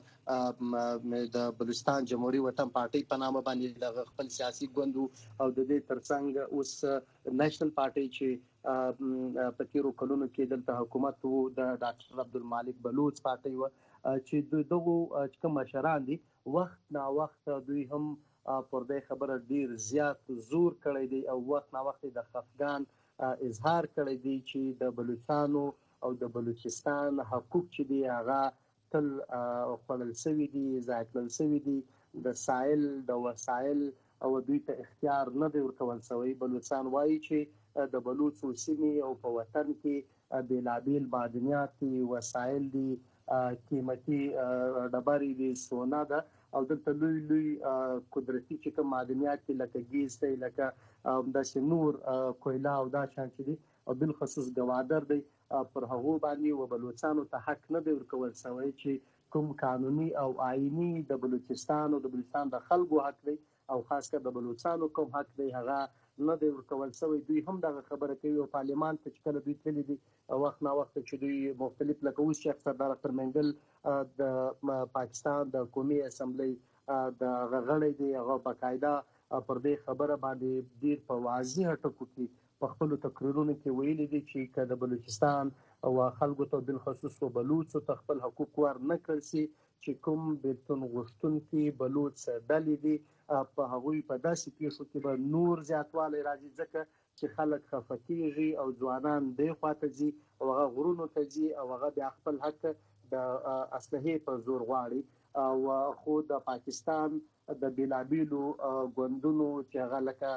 د د بلوچستان جمهوریت وطن پارټي په نامه باندې د خپل سیاسي ګوند او د دې ترڅنګ اوس نېشنل پارټي چې په تیرو کلونو کې دلته حکومت وو د ډاکټر عبدالمالک بلوچ پارټي و چې دغه کوم مشران دي وخت نا وخت دوی هم پر دې خبره ډیر زیات زور کړی دی او وخت نا وخت د خفګان اظهار کړی دی چې د بلوچستانو او د بلوچستان حقوق چې دی هغه تل خپل سوي دي ځای کړل سوي دي د سایل د وسایل او دوی ته اختیار نه دی ورکول شوی بلوچستان وایي چې د بلوچو سیمې او په وطن کې بیلابیل معدنیات دي وسایل دي قیمتي ډبرې دي سونا ده او دلته لوی لوی قدرتي چې کوم معدنیات لکه ګیس دی لکه داسې نور کویلا او دا شان چې دي او بل خصوص ګوادر دی پر هغو باندې و بلوچستانو ته حق نه دی ورکول شوی چې کوم قانوني او آئینی د بلوچستان او د بلوچستان د خلکو حق دی او خاص کر د بلوچستانو کوم حق دی هغه نه دی ورکول شوی دوی هم دغه خبره کوي او پارلیمان ته چې کله دوی تللی دي وخت نا وخت چې دوی مختلف لکه اوس شیخ سردار اختر منګل د پاکستان د قومي اسمبلی د غړی دی هغه باقاعده پر دې خبره باندې ډیر په واضح ټکو کې په خپل تقریرونو کې ویلي دي چې کله بلوچستان او خلکو ته بالخصوص و بلوچو ته خپل حقوق ور نه کړل شي چې کوم بیلتون غوښتونکي بلوچ ډلې دي په هغوی په داسې پیښو کې به نور زیاتوالی راځي ځکه چې خلک خفه کېږي او ځوانان دې خواته ځي او هغه غرونو ته ځي او هغه بیا خپل حق د اسلحې په زور غواړي او خو د پاکستان د بیلابیلو ګوندونو چې هغه لکه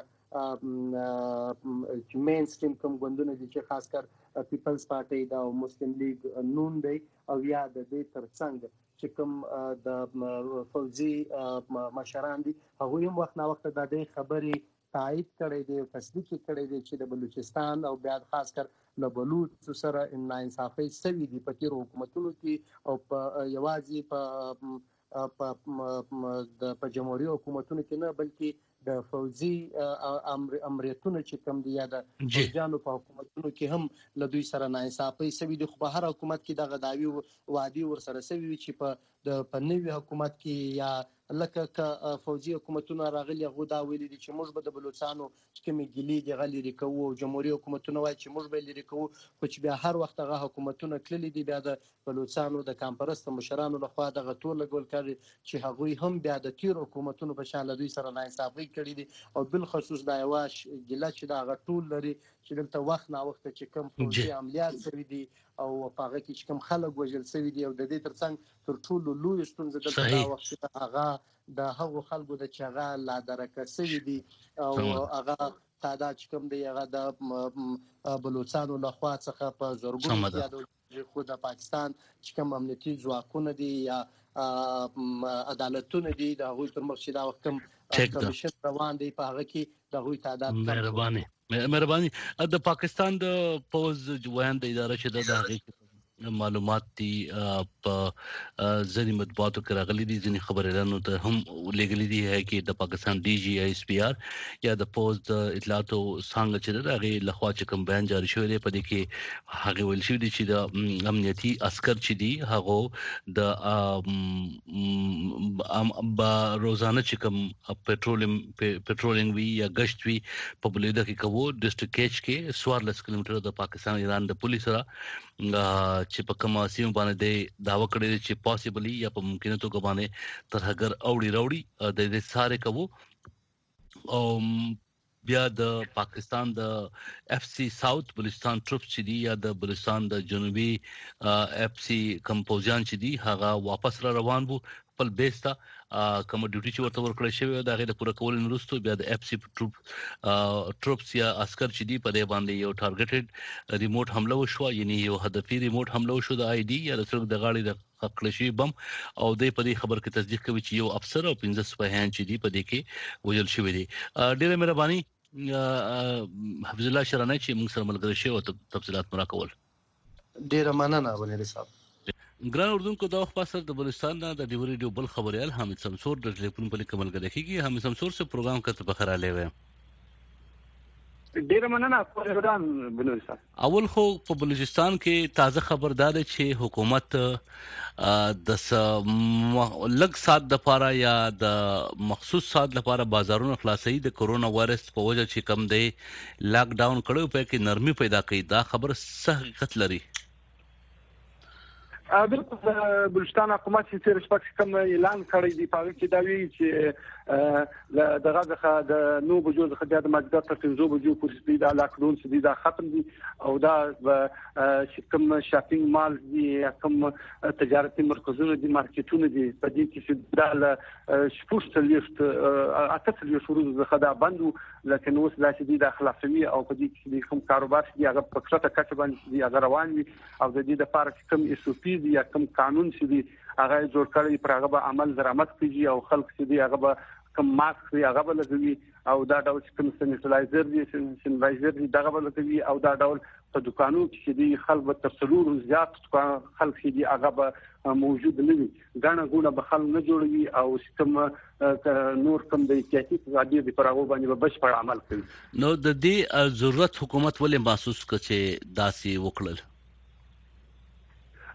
مین سټریم کوم ګوندونه دي چې خاص کر پیپلز پارټي دا مسلم لیگ نون دی او یا د دې ترڅنګ چې کوم د فوزي مشران دي هغه هم وخت نا وخت د دې خبرې تایید کړی دی او تصدیق کړی دی چې د بلوچستان او بیا خاص کر له بلوچ سره ناانصافي سوي دي په تیر حکومتونو کې او په یوازې په په جمهوریت حکومتونو کې نه بلکې د فوزي امریتونو چې کوم دی یا د فوجانو په حکومتونو کې هم له دوی سره ناانصافي سوي دي خو په هر حکومت کې دغه دعوی وادي ور سره سوي چې په د پنوي حکومت کې یا لکه فوجي حکومتونه راغلي غو دا ویلي دي چې موږ به د بلوچستانو کومې ګلې دی غلي لري جمهوریت حکومتونه وایي چې موږ به لري کوو خو چې بیا هر وخت هغه حکومتونه کړلي دي بیا د بلوچستانو د کمپرست مشرانو لخوا دغه ټول لګول کړي چې هغوی هم بیا د تیر حکومتونو په شان دوی سره ناانصافي کړي دي او بل خصوص د یواش ګله چې دا غټول لري چې دلته وخت نا وخت چې کوم فوجي عملیات شوي دي او په هغه کې چې کوم خلک وژل شوي دي او د دې ترڅنګ تر ټولو لوی ستونزه دلته دا وخت هغه د هغو خلکو د چې هغه لا درکه شوي دي او هغه تعداد چې کوم دی هغه د بلوچستانو لخوا څخه په زرګونو زیات خو د پاکستان چې کوم امنیتي ځواکونه دي یا عدالتونه دي د هغوی پر مخ چې دا وخت کوم کمیشن روان دی په هغه کې د هغوی تعداد مهرباني مهرباني د پاکستان د پوز ویان د اداره چې د هغه معلومات دي په ځینې مطبوعاتو کې راغلي دي ځینې خبريالانو ته هم لګلې دي ہے چې د پاکستان ډي جی ایس پی آر یا د پوز د اطلاعاتو څنګه چې دغه لخوا چې کوم بیان جاری شوی دی په دې کې هغه ویل شوی دی چې د امنیتي عسكر چې دي هغه د با روزانه چې کوم پټرولینګ پټرولینګ وی یا گشت وی په بلیده کې کوو ډیسټریکټ کیچ کې سوارلس کیلومتره د پاکستان ایران د پولیس سره چې په کومه سیمه باندې داوا کړی چې پاسبلی یا په ممکنه توګه باندې ترهګر اوړي راوړي د دې ساره کوو او بیا د پاکستان د اف سی ساوث بلوچستان ټروپس چې دی یا د بلوچستان د جنوبي اف سی کمپوزیان چې دی هغه واپس را روان وو خپل بیس ته کوم ډیوټي چې ورته ورکړی شوی دا غیر پوره کول نورستو بیا د اف سی ټروپس یا عسكر چې دی په دې باندې یو ټارګټډ ریموټ حمله وشو یعنی یو هدفي ریموټ حمله وشو د آی ډي یا د څرګ د غاړي د خپلشي بم او د په دې خبر کې تصدیق کوي چې یو افسر او پنځه سپاهیان چې دی په دې کې وژل شوی دي ډیره مهرباني حفظ الله شرانه چې موږ سره ملګری شو او تفصيلات مراکول ډیره مننه ولې صاحب ګران اردوونکو دا وخت پاسه د بلوچستان د ډیوري ډیو بل خبريال حامد شمسور د ټلیفون په لیکمل کې کیږي حامد شمسور سے پروګرام کته په خراله وي ډیره مننه پروګرام بلوچستان اول خو په بلوچستان کې تازه خبردار چې حکومت د لږ سات د پاره یا د مخصوص سات لپاره بازارونو خلاصي د کورونا وایرس په وجه چې کم دی لاک ډاون کړو په کې نرمي پیدا کړي دا خبر صحیح حقیقت لري بالکل بلوچستان حکومت چې تیر شپه کوم اعلان کړی دی په کې دا وی چې دغه ځخه د نو بجو ځخه د ماده تر پنځو بجو پورې د لاک ډاون چې دا ختم دي او دا چې کوم شاپینګ مال دي یا کوم تجارتي مرکزونه دي مارکیټونه دي په دې کې چې دا شپږ لیست اته لیست ورځ ځخه دا بندو لکه نو سلا چې د خلاصوي او په دې کې کوم کاروبار چې هغه په کړه کچ باندې دي هغه روان وي او د دې لپاره کوم اس او پی یا کوم قانون چې دی هغه جوړ کړی پر هغه به عمل درآمد کیږي او خلک چې دی هغه به کوم ماسک دی هغه به لګوي او دا ډول کوم سینیټایزر دی سینیټایزر دی دغه به لګوي او دا ډول په دکانو کې دی خلک به تر څلور زیات خلک چې دی هغه به موجود نه وي غاڼه غوڼه به خلک نه جوړوي او کوم نور کوم د احتیاطي تدابیر پر هغه باندې به بشپړ عمل کوي نو د دې ضرورت حکومت ولې محسوس کړي چې داسې وکړل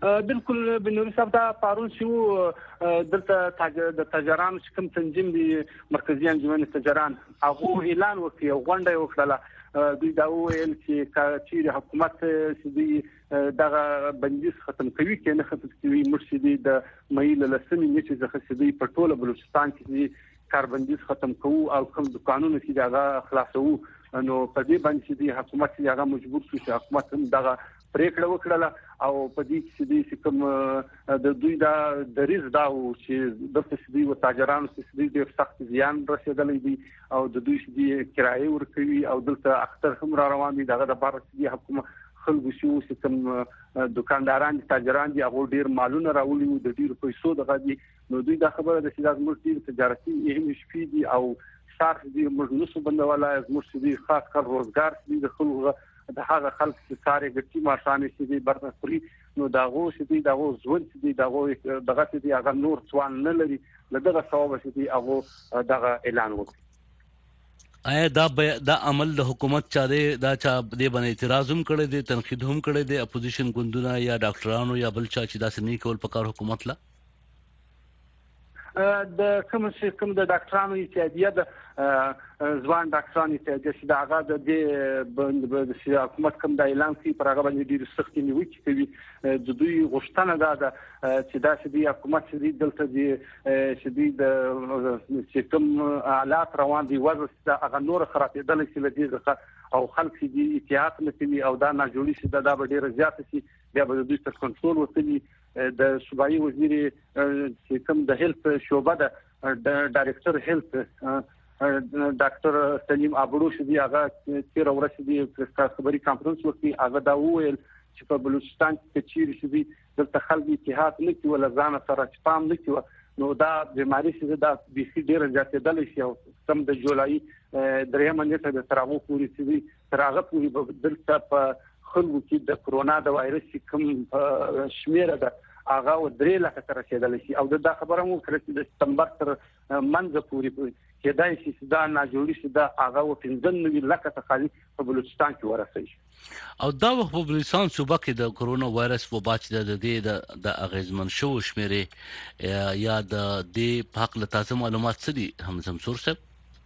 بالکل بنوري صاحب دا پارون شو دلته د تاجرانو کوم تنظیم دی مرکزی انجمن تاجران هغه اعلان وکړ او غونډه وکړه دوی دا ویل چې چې حکومت سدي دغه بندیز ختم کوي کې نه ختم کوي مرشدي د مېل لسمې نیټه ځخه سدي په ټوله بلوچستان کې کاربندیز ختم کوو او کوم دکانونه چې دغه خلاصو نو په دې باندې چې حکومت یې هغه مجبور شو چې حکومت دغه پریکړه وکړه او په دې چې د کوم د دوی دا دریز دا چې د تسدید او تاجرانو تسدید ډېر سخت زیان رسیدلې دي او د دوی چې کرایه ورکوي او دلته اختر هم را روان دي دغه د بار چې حکومت خلکو شو چې کوم دکانداران تاجران دي هغه ډېر مالونه راولي د ډېر پیسو دغه دي نو دوی دا خبره د چې د مرتي تجارتي اهم شپې دي او شارخ دي موږ نو څه بندواله موږ دي خاص کار روزګار دي د خلکو د هغه خلک چې ساري ګټي مارشانه چې دي برته خوري نو داغه چې دي داغه ژوند چې دي داغه دغه چې دي هغه نور څوان نه لري لدغه ثواب چې دي هغه دغه اعلان وکړي آیا دا دا عمل د حکومت چا دی دا چا دې باندې اعتراض هم کړی دی تنقید هم کړی دی اپوزیشن ګوندونه یا ډاکټرانو یا بل چا چې دا سنې کول پکار حکومت لا د کوم چې کوم د ډاکټرانو اتحادیه د ځوان ډاکټرانو اتحادیه چې دا هغه د دې حکومت کوم د اعلان کوي پر هغه باندې ډېر سخت نیوکه کوي د دوی غوښتنه ده چې دا چې د حکومت چې دلته دي چې د چې کوم حالات روان دي وضع هغه نور خرابېدل چې لدې او خلک دي اتحاد نه کوي او دا نه جوړي چې دا به ډېر زیات شي بیا به دوی تر کنټرول وسلي د صوبایي وزیر چې کوم د هیلث شعبه د ډایرکټر هیلث ډاکټر سلیم ابړو شدي هغه چې راورسې دي پریس خبري کانفرنس وکړي هغه دا وویل چې په بلوچستان کې چیرې شدي دلته خلک اتحاد نه کوي ولا ځان سره چپام نه کوي نو دا بیماری چې دا بي سي ډېر زیاتېدل شي او سم د جولای درېمه نیټه د تراغو پوری چې تراغه پوری دلته په خلکو کې د کرونا د وایرس کوم شمیره ده هغه و درې لکه تر رسیدل شي او دا خبره مو کړې چې د سپتمبر تر منځ پورې کېدای شي چې دا نه جوړي شي دا هغه و پنځه نوي لکه تخالي په بلوچستان کې ورسېږي او دا وخت په بلوچستان صوبه کې د کرونا وایرس وبا چې د دې د اغیزمن شو شمیره یا د دې په حق له تاسو معلومات څه دي هم زمسور صاحب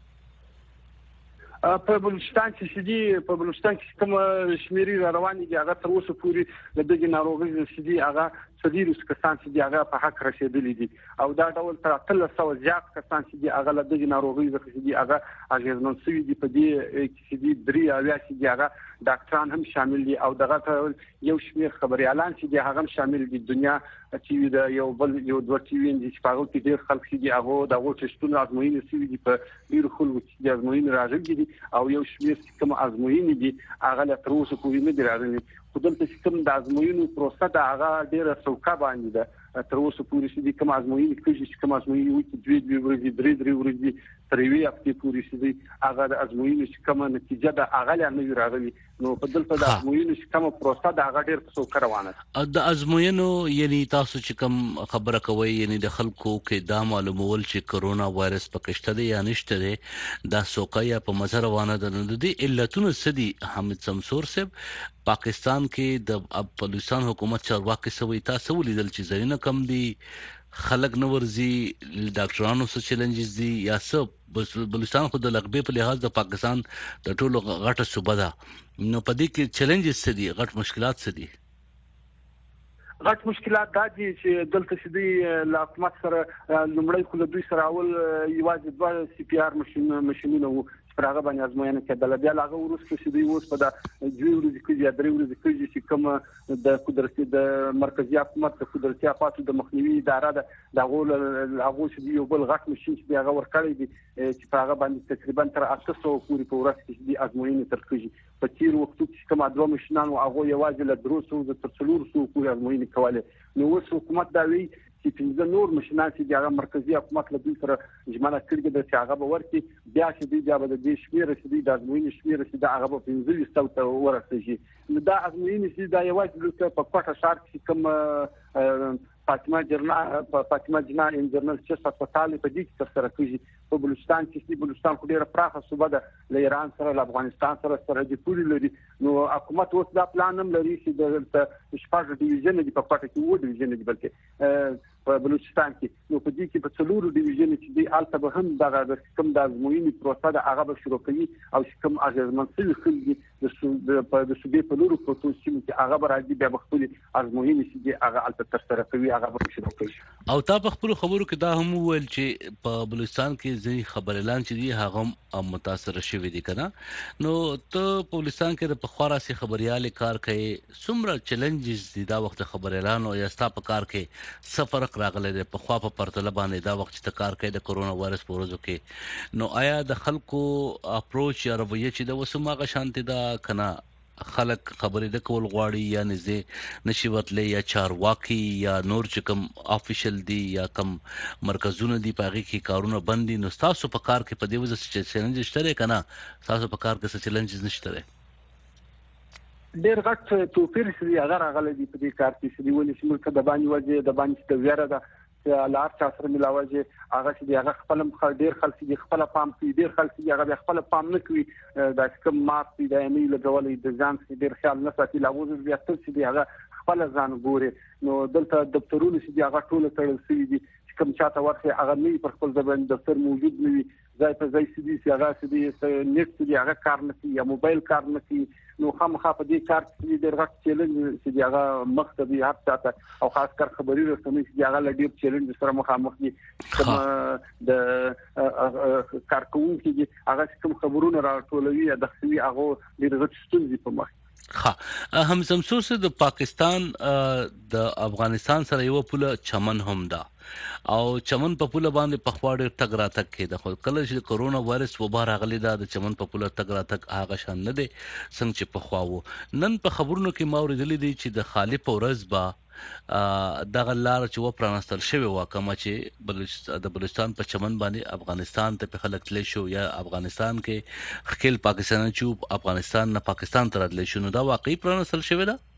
په بلوچستان کې سدي په بلوچستان کې کوم شمیري روان دي هغه تر اوسه پورې د دغه ناروغي سدي هغه صدیروس کسان چې هغه په حق رسیدلې دي او دا ډول تر اتل سو زیات کسان چې هغه له دغه ناروغي څخه چې هغه اغیزمن شوي دي په دې کې چې درې اویا چې هغه ډاکټران هم شامل دي او دغه یو شمیر خبري اعلان چې هغه هم شامل دي دنیا چې د یو بل یو دوه ټي وي چې په هغه کې ډېر خلک دي هغه د غوښتنو ازموینې شوي دي په ډېر خلکو چې د ازموینې راغلي دي او یو شمیر کوم ازموینې دي هغه له تر اوسه پورې نه دي راغلي خو دلته چې کوم د ازموینو پروسه د هغه ډېره سوکا باندې ده تر اوسه پورې چې کوم ازموینې کوي چې کوم ازموینې وي چې دوی دوی ورځې درې درې ورځې تر یوې هفتې پورې چې هغه د ازموینې چې کومه نتیجه ده هغه لا نه راغلي نو په دلته د ازموینې چې کومه پروسه ده هغه ډېر سوکا روانه ده د ازموینو یعنی تاسو چې کوم خبره کوي یعنی د خلکو کې دا معلومول چې کرونا وایرس پکشته دی یا نشته دی دا سوکا یا په مزه روانه ده نو د علتونو سدي حمید سمسور صاحب پاکستان کې د بلوچستان حکومت چارواکي سوي تاسو ولیدل چې زرینه کم دي خلک نو ورزي ډاکټرانو سره چیلنجز دي یا سب بلوچستان خو د لغبې په لحاظ د پاکستان د ټولو غټه صوبه ده نو په دې کې چیلنجز څه دي غټ مشکلات څه دي غټ مشکلات دا دي چې دلته چې د حکومت سره لومړی خو دوی سره اول یوازې دوه سی پی آر ماشینونه وو پر هغه باندې ازموینه کېدله بیا هغه ورسته چې دوی اوس په د دوی ورځې کې یا درې ورځې کې چې کوم د قدرتي د مرکزی حکومت د قدرتي افاتو د مخنیوي اداره ده د غول هغه چې یو بل غټ ماشين چې هغه ورکړی دي چې په هغه باندې تقریبا تر اته سوه پورې په ورځ کې د ازموینې ترکیږي په تیر وخت کې کوم دوه ماشينان او هغه یوازې له دروسو د تر څلور سوه پورې ازموینې کوله نو اوس حکومت دا وی چې پنځه نور ماشينان چې هغه مرکزی حکومت له دوی سره ژمنه کړې ده چې هغه به ورکړي بیا چې دوی بیا به د دې شمیره چې د ازموینې شمیره چې هغه به پنځه سوه ته ورسېږي نو دا ازموینې چې دا یوازې په کوټه شهر کې کوم فاطمه جرنا فاطمه جنا ان جنرال چست هسپتال په دې کې تر سره کیږي په بلوچستان کې بلوچستان خو ډیره پراخه صوبه ده له ایران سره له افغانستان سره سره د پوری لري نو حکومت اوس دا پلان هم لري چې د شپږ ډیویژن دی په پټه کې وو ډیویژن دی بلکې په بلوچستان کې نو په دې کې په څلورو ډیویژن چې دی البته به هم دغه د کوم د ازموینې پروسه د هغه به شروع کوي او کوم اغیزمن څه خلک د په د صوبې په لورو پروتو چې هغه به راځي بیا خپل ازموینې چې دی هغه البته تر سره کوي هغه به شروع کوي او تا په خپل خبرو کې دا هم ویل چې په بلوچستان کې ځینې خبر اعلان چې دی هغه متاثر شوی دی کنه نو ته په بلوچستان کې په خورا سي خبريال کار کوي څومره چیلنجز دي دا وخت خبر اعلان او یا ستا په کار کې سفر راغله د په خوا په پرتله باندې دا وخت چې کار کوي د کورونا وایرس په ورځو کې نو آیا د خلکو اپروچ یا رویه چې د وسماغه شانتي دا کنه خلک خبرې د کول غواړي یا نزه نشي وتلې یا چارواکي یا نور چې کوم افیشل دي یا کوم مرکزونه دي پاغي کې کارونه بندي نو تاسو په کار کې په دې وجه چې چیلنج شته کنه تاسو په کار کې څه چیلنجز نشته ډېر غټ توپیر سي هغه راغلي دي په دې کار کې چې ولې چې ملک د باندې وجه د باندې د ویره ده چې لار چا سره ملاوي هغه چې هغه خپل ډېر خلک دي خپل پام کوي ډېر خلک دي هغه خپل پام نه کوي دا کوم ماسک دی نه لګولې د ځان څخه ډېر خیال نه ساتي لاوز بیا څه چې هغه خپل ځان ګوري نو دلته دفترونه چې هغه ټول تړل شوی دي چې کوم چاته ورته هغه نه پر خپل ځبن دفتر موجود نه وي ځای په ځای سي دي چې هغه سي دي نیټ دي هغه کار نه کوي یا موبایل کار نه کوي نو خامخا په دې کار کې ډېر غټ چیلنج چې هغه مخ ته دی هر چاته او خاص کر خبري رسنۍ چې هغه لډیر چیلنج سره مخامخ دي کوم د کارکونکو چې هغه کوم خبرونه راټولوي د خصوصي هغه ډېر غټ ستونزې په مخ ها هم سمسور سره د پاکستان د افغانستان سره یو پوله چمن هم ده او چمن په پوله باندې په خواړه تګ راتګ کې د خو کله چې کورونا وایرس وبا راغلی دا د چمن په پوله تګ راتګ هغه شان نه دي څنګه چې په خواو نن په خبرونو کې ما اوریدلې دي چې د خالي پورز با دغه لار چې و پرانستل شوی و کوم چې د بلوچستان په چمن باندې افغانستان ته په خلک تللی شو یا افغانستان کې خپل پاکستان چوب افغانستان نه پاکستان ته راتللی شو نو دا واقعي پرانستل شوی ده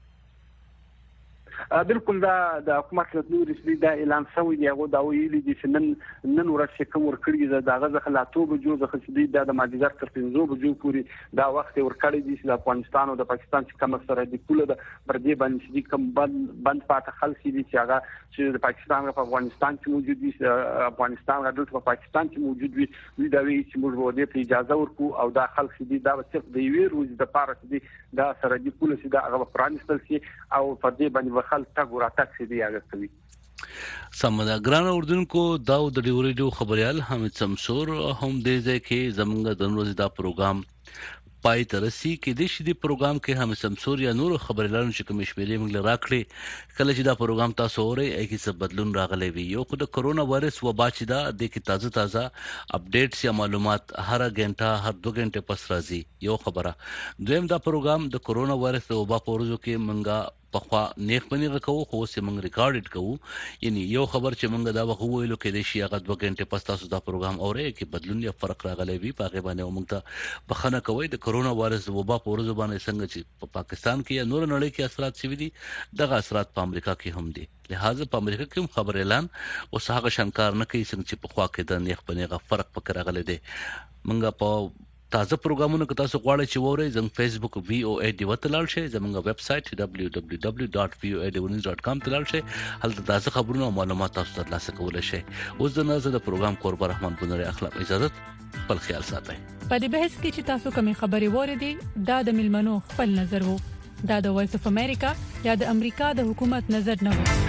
بالکل دا د حکومت له لوري چې دا اعلان شوی دی هغه دا ویلي دي چې نن نن ورځ کوم ورکړي دا دغه ځخه لا توبه جو ځخه چې دا د ماجګر تر پنځو بجو پورې دا وخت ورکړي دي چې د افغانستان او د پاکستان چې کوم سره د پوله د پر دې باندې چې کوم بند بند پاتې خلک دي چې هغه چې د پاکستان او افغانستان کې موجود دي افغانستان غوډل په پاکستان کې موجود وي دوی دا وی چې موږ ورته په اجازه ورکو او دا خلک دي دا صرف د یوې ورځې د پاره دي دا سره د پوله چې دا هغه پرانستل شي او پر دې باندې تک وراتک سي دی هغه کوي سمدا ګران اردوونکو دا د ډیوريډو خبريال حمید سمسور هم دې ځای کې زمونږ د ورځې دا پروګرام پای ترسي کې د شې دی پروګرام کې هم سمسور یا نور خبريالانو چې کوم شمیرې موږ راکړي کله چې دا پروګرام تاسو اورئ اې څه بدلون راغلی وي یو خو د کورونا وایرس وبا چې دا د کې تازه تازه اپډیټس یا معلومات هر غنټه هر دوه غنټه پس راځي یو خبره دویم دا پروګرام د کورونا وایرس د وبا په ورځو کې منګه په خوا نیک پنی غکو خو سه موږ ریکارډډ کوو یعنی یو خبر چې موږ دا وغویلو کې د شي هغه دوه غنټه پس تاسو دا پروګرام اورئ کې بدلون یا فرق راغلی وي پاګه باندې موږ ته بخنه کوي د کورونا وایرس وبا په ورځ باندې څنګه چې په پاکستان کې یا نور نړۍ کې اثرات شوي دي دغه اثرات په امریکا کې هم دي لہذا په امریکا کې هم خبر اعلان او هغه شانکار نه کوي څنګه چې په خوا کې د نیک پنی غ فرق پکې راغلی دی موږ په تازه پروګرامونه که تاسو غواړئ چې وورئ زموږ فیسبوک وی او ای ډی وته لاړ شئ زموږ ویب سټ دبليو دبليو دبليو ډاټ وی او ای ډی ونیوز ډاټ کام ته لاړ شئ هلته تازه خبرونه او معلومات تاسو ترلاسه کولی شئ اوس د نازه د پروګرام قربان رحمان بنوري اخلاق اجازه خپل خیال ساتئ په دې بحث کې چې تاسو کومې خبرې وریدي دا د ملمنو خپل نظر وو دا د وایس اف امریکا یا د امریکا د حکومت نظر نه وو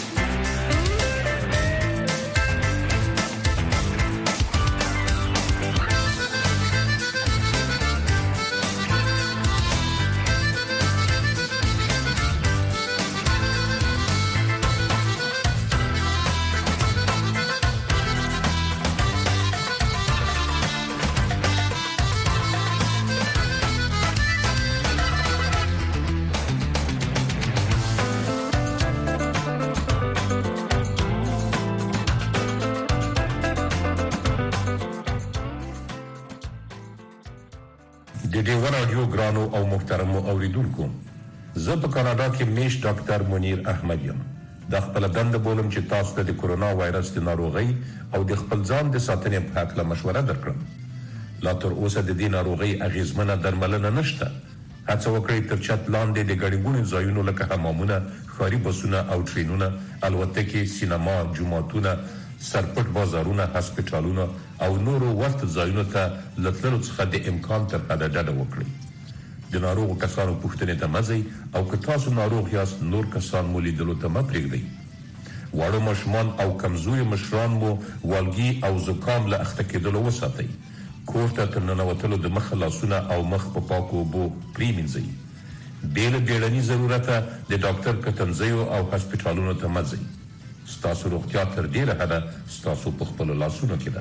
دیوه رادیو ګرانو او محترمو اوریدونکو زه په کاناډا کې میش ډاکټر منیر احمد یم د خپل دند بولم چې تاسو ته د کورونا وایرس د ناروغي او د خپل ځان د ساتنې په اړه مشوره درکړم. لا تر اوسه د دې ناروغي اغیزمنه درملنه نشته. هڅه وکړئ تر چت لاندې د ګډوډو ځایونو لکه حمامونه، ښاري بسونه او ټرینونه، الوتکې، سینما، جوماتونه، سرپټ بازارونه، هسپتالونه او نورو ورته ځایونو ته لتلو څخه د امکان تر حده ډډه وکړئ. د ناروغ کسانو پوښتنې ته مزئ او که تاسو ناروغ یاست نور کسان مو لیدلو ته مه پرېږدئ. واړه ماشومان او کمزوري مشران مو والګي او زکام له اخته کېدلو وساتئ. کور ته تر ننوتلو د مخ لاسونه او مخ په پاکو اوبو پرېمینځئ. بې له بیړني ضرورته د ډاکټر کتنځیو او هسپتالونو ته مه ځئ. ستاسو روغتیا تر ډېره حده ستاسو په خپلو لاسونو کې ده.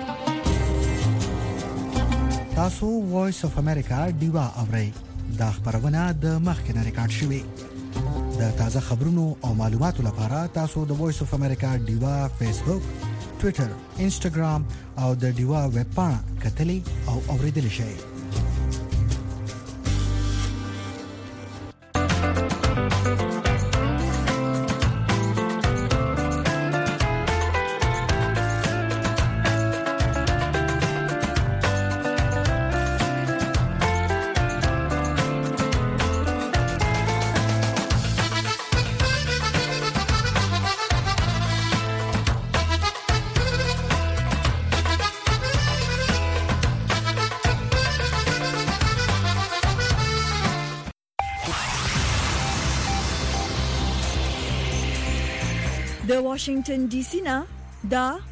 تاسو وایس اف امریکا ډیوا اورئ. دا خبرونه د مخکنه ریکارډ شوې. د تازه خبرونو او معلوماتو لپاره تاسو د وایس اف امریکا ډیوا فیسبوک، ټوئیټر، انسټاګرام او د ډیوا ویب پاڼه کتلی او اوریدل شئ. د واشنگټن ډي سي نه دا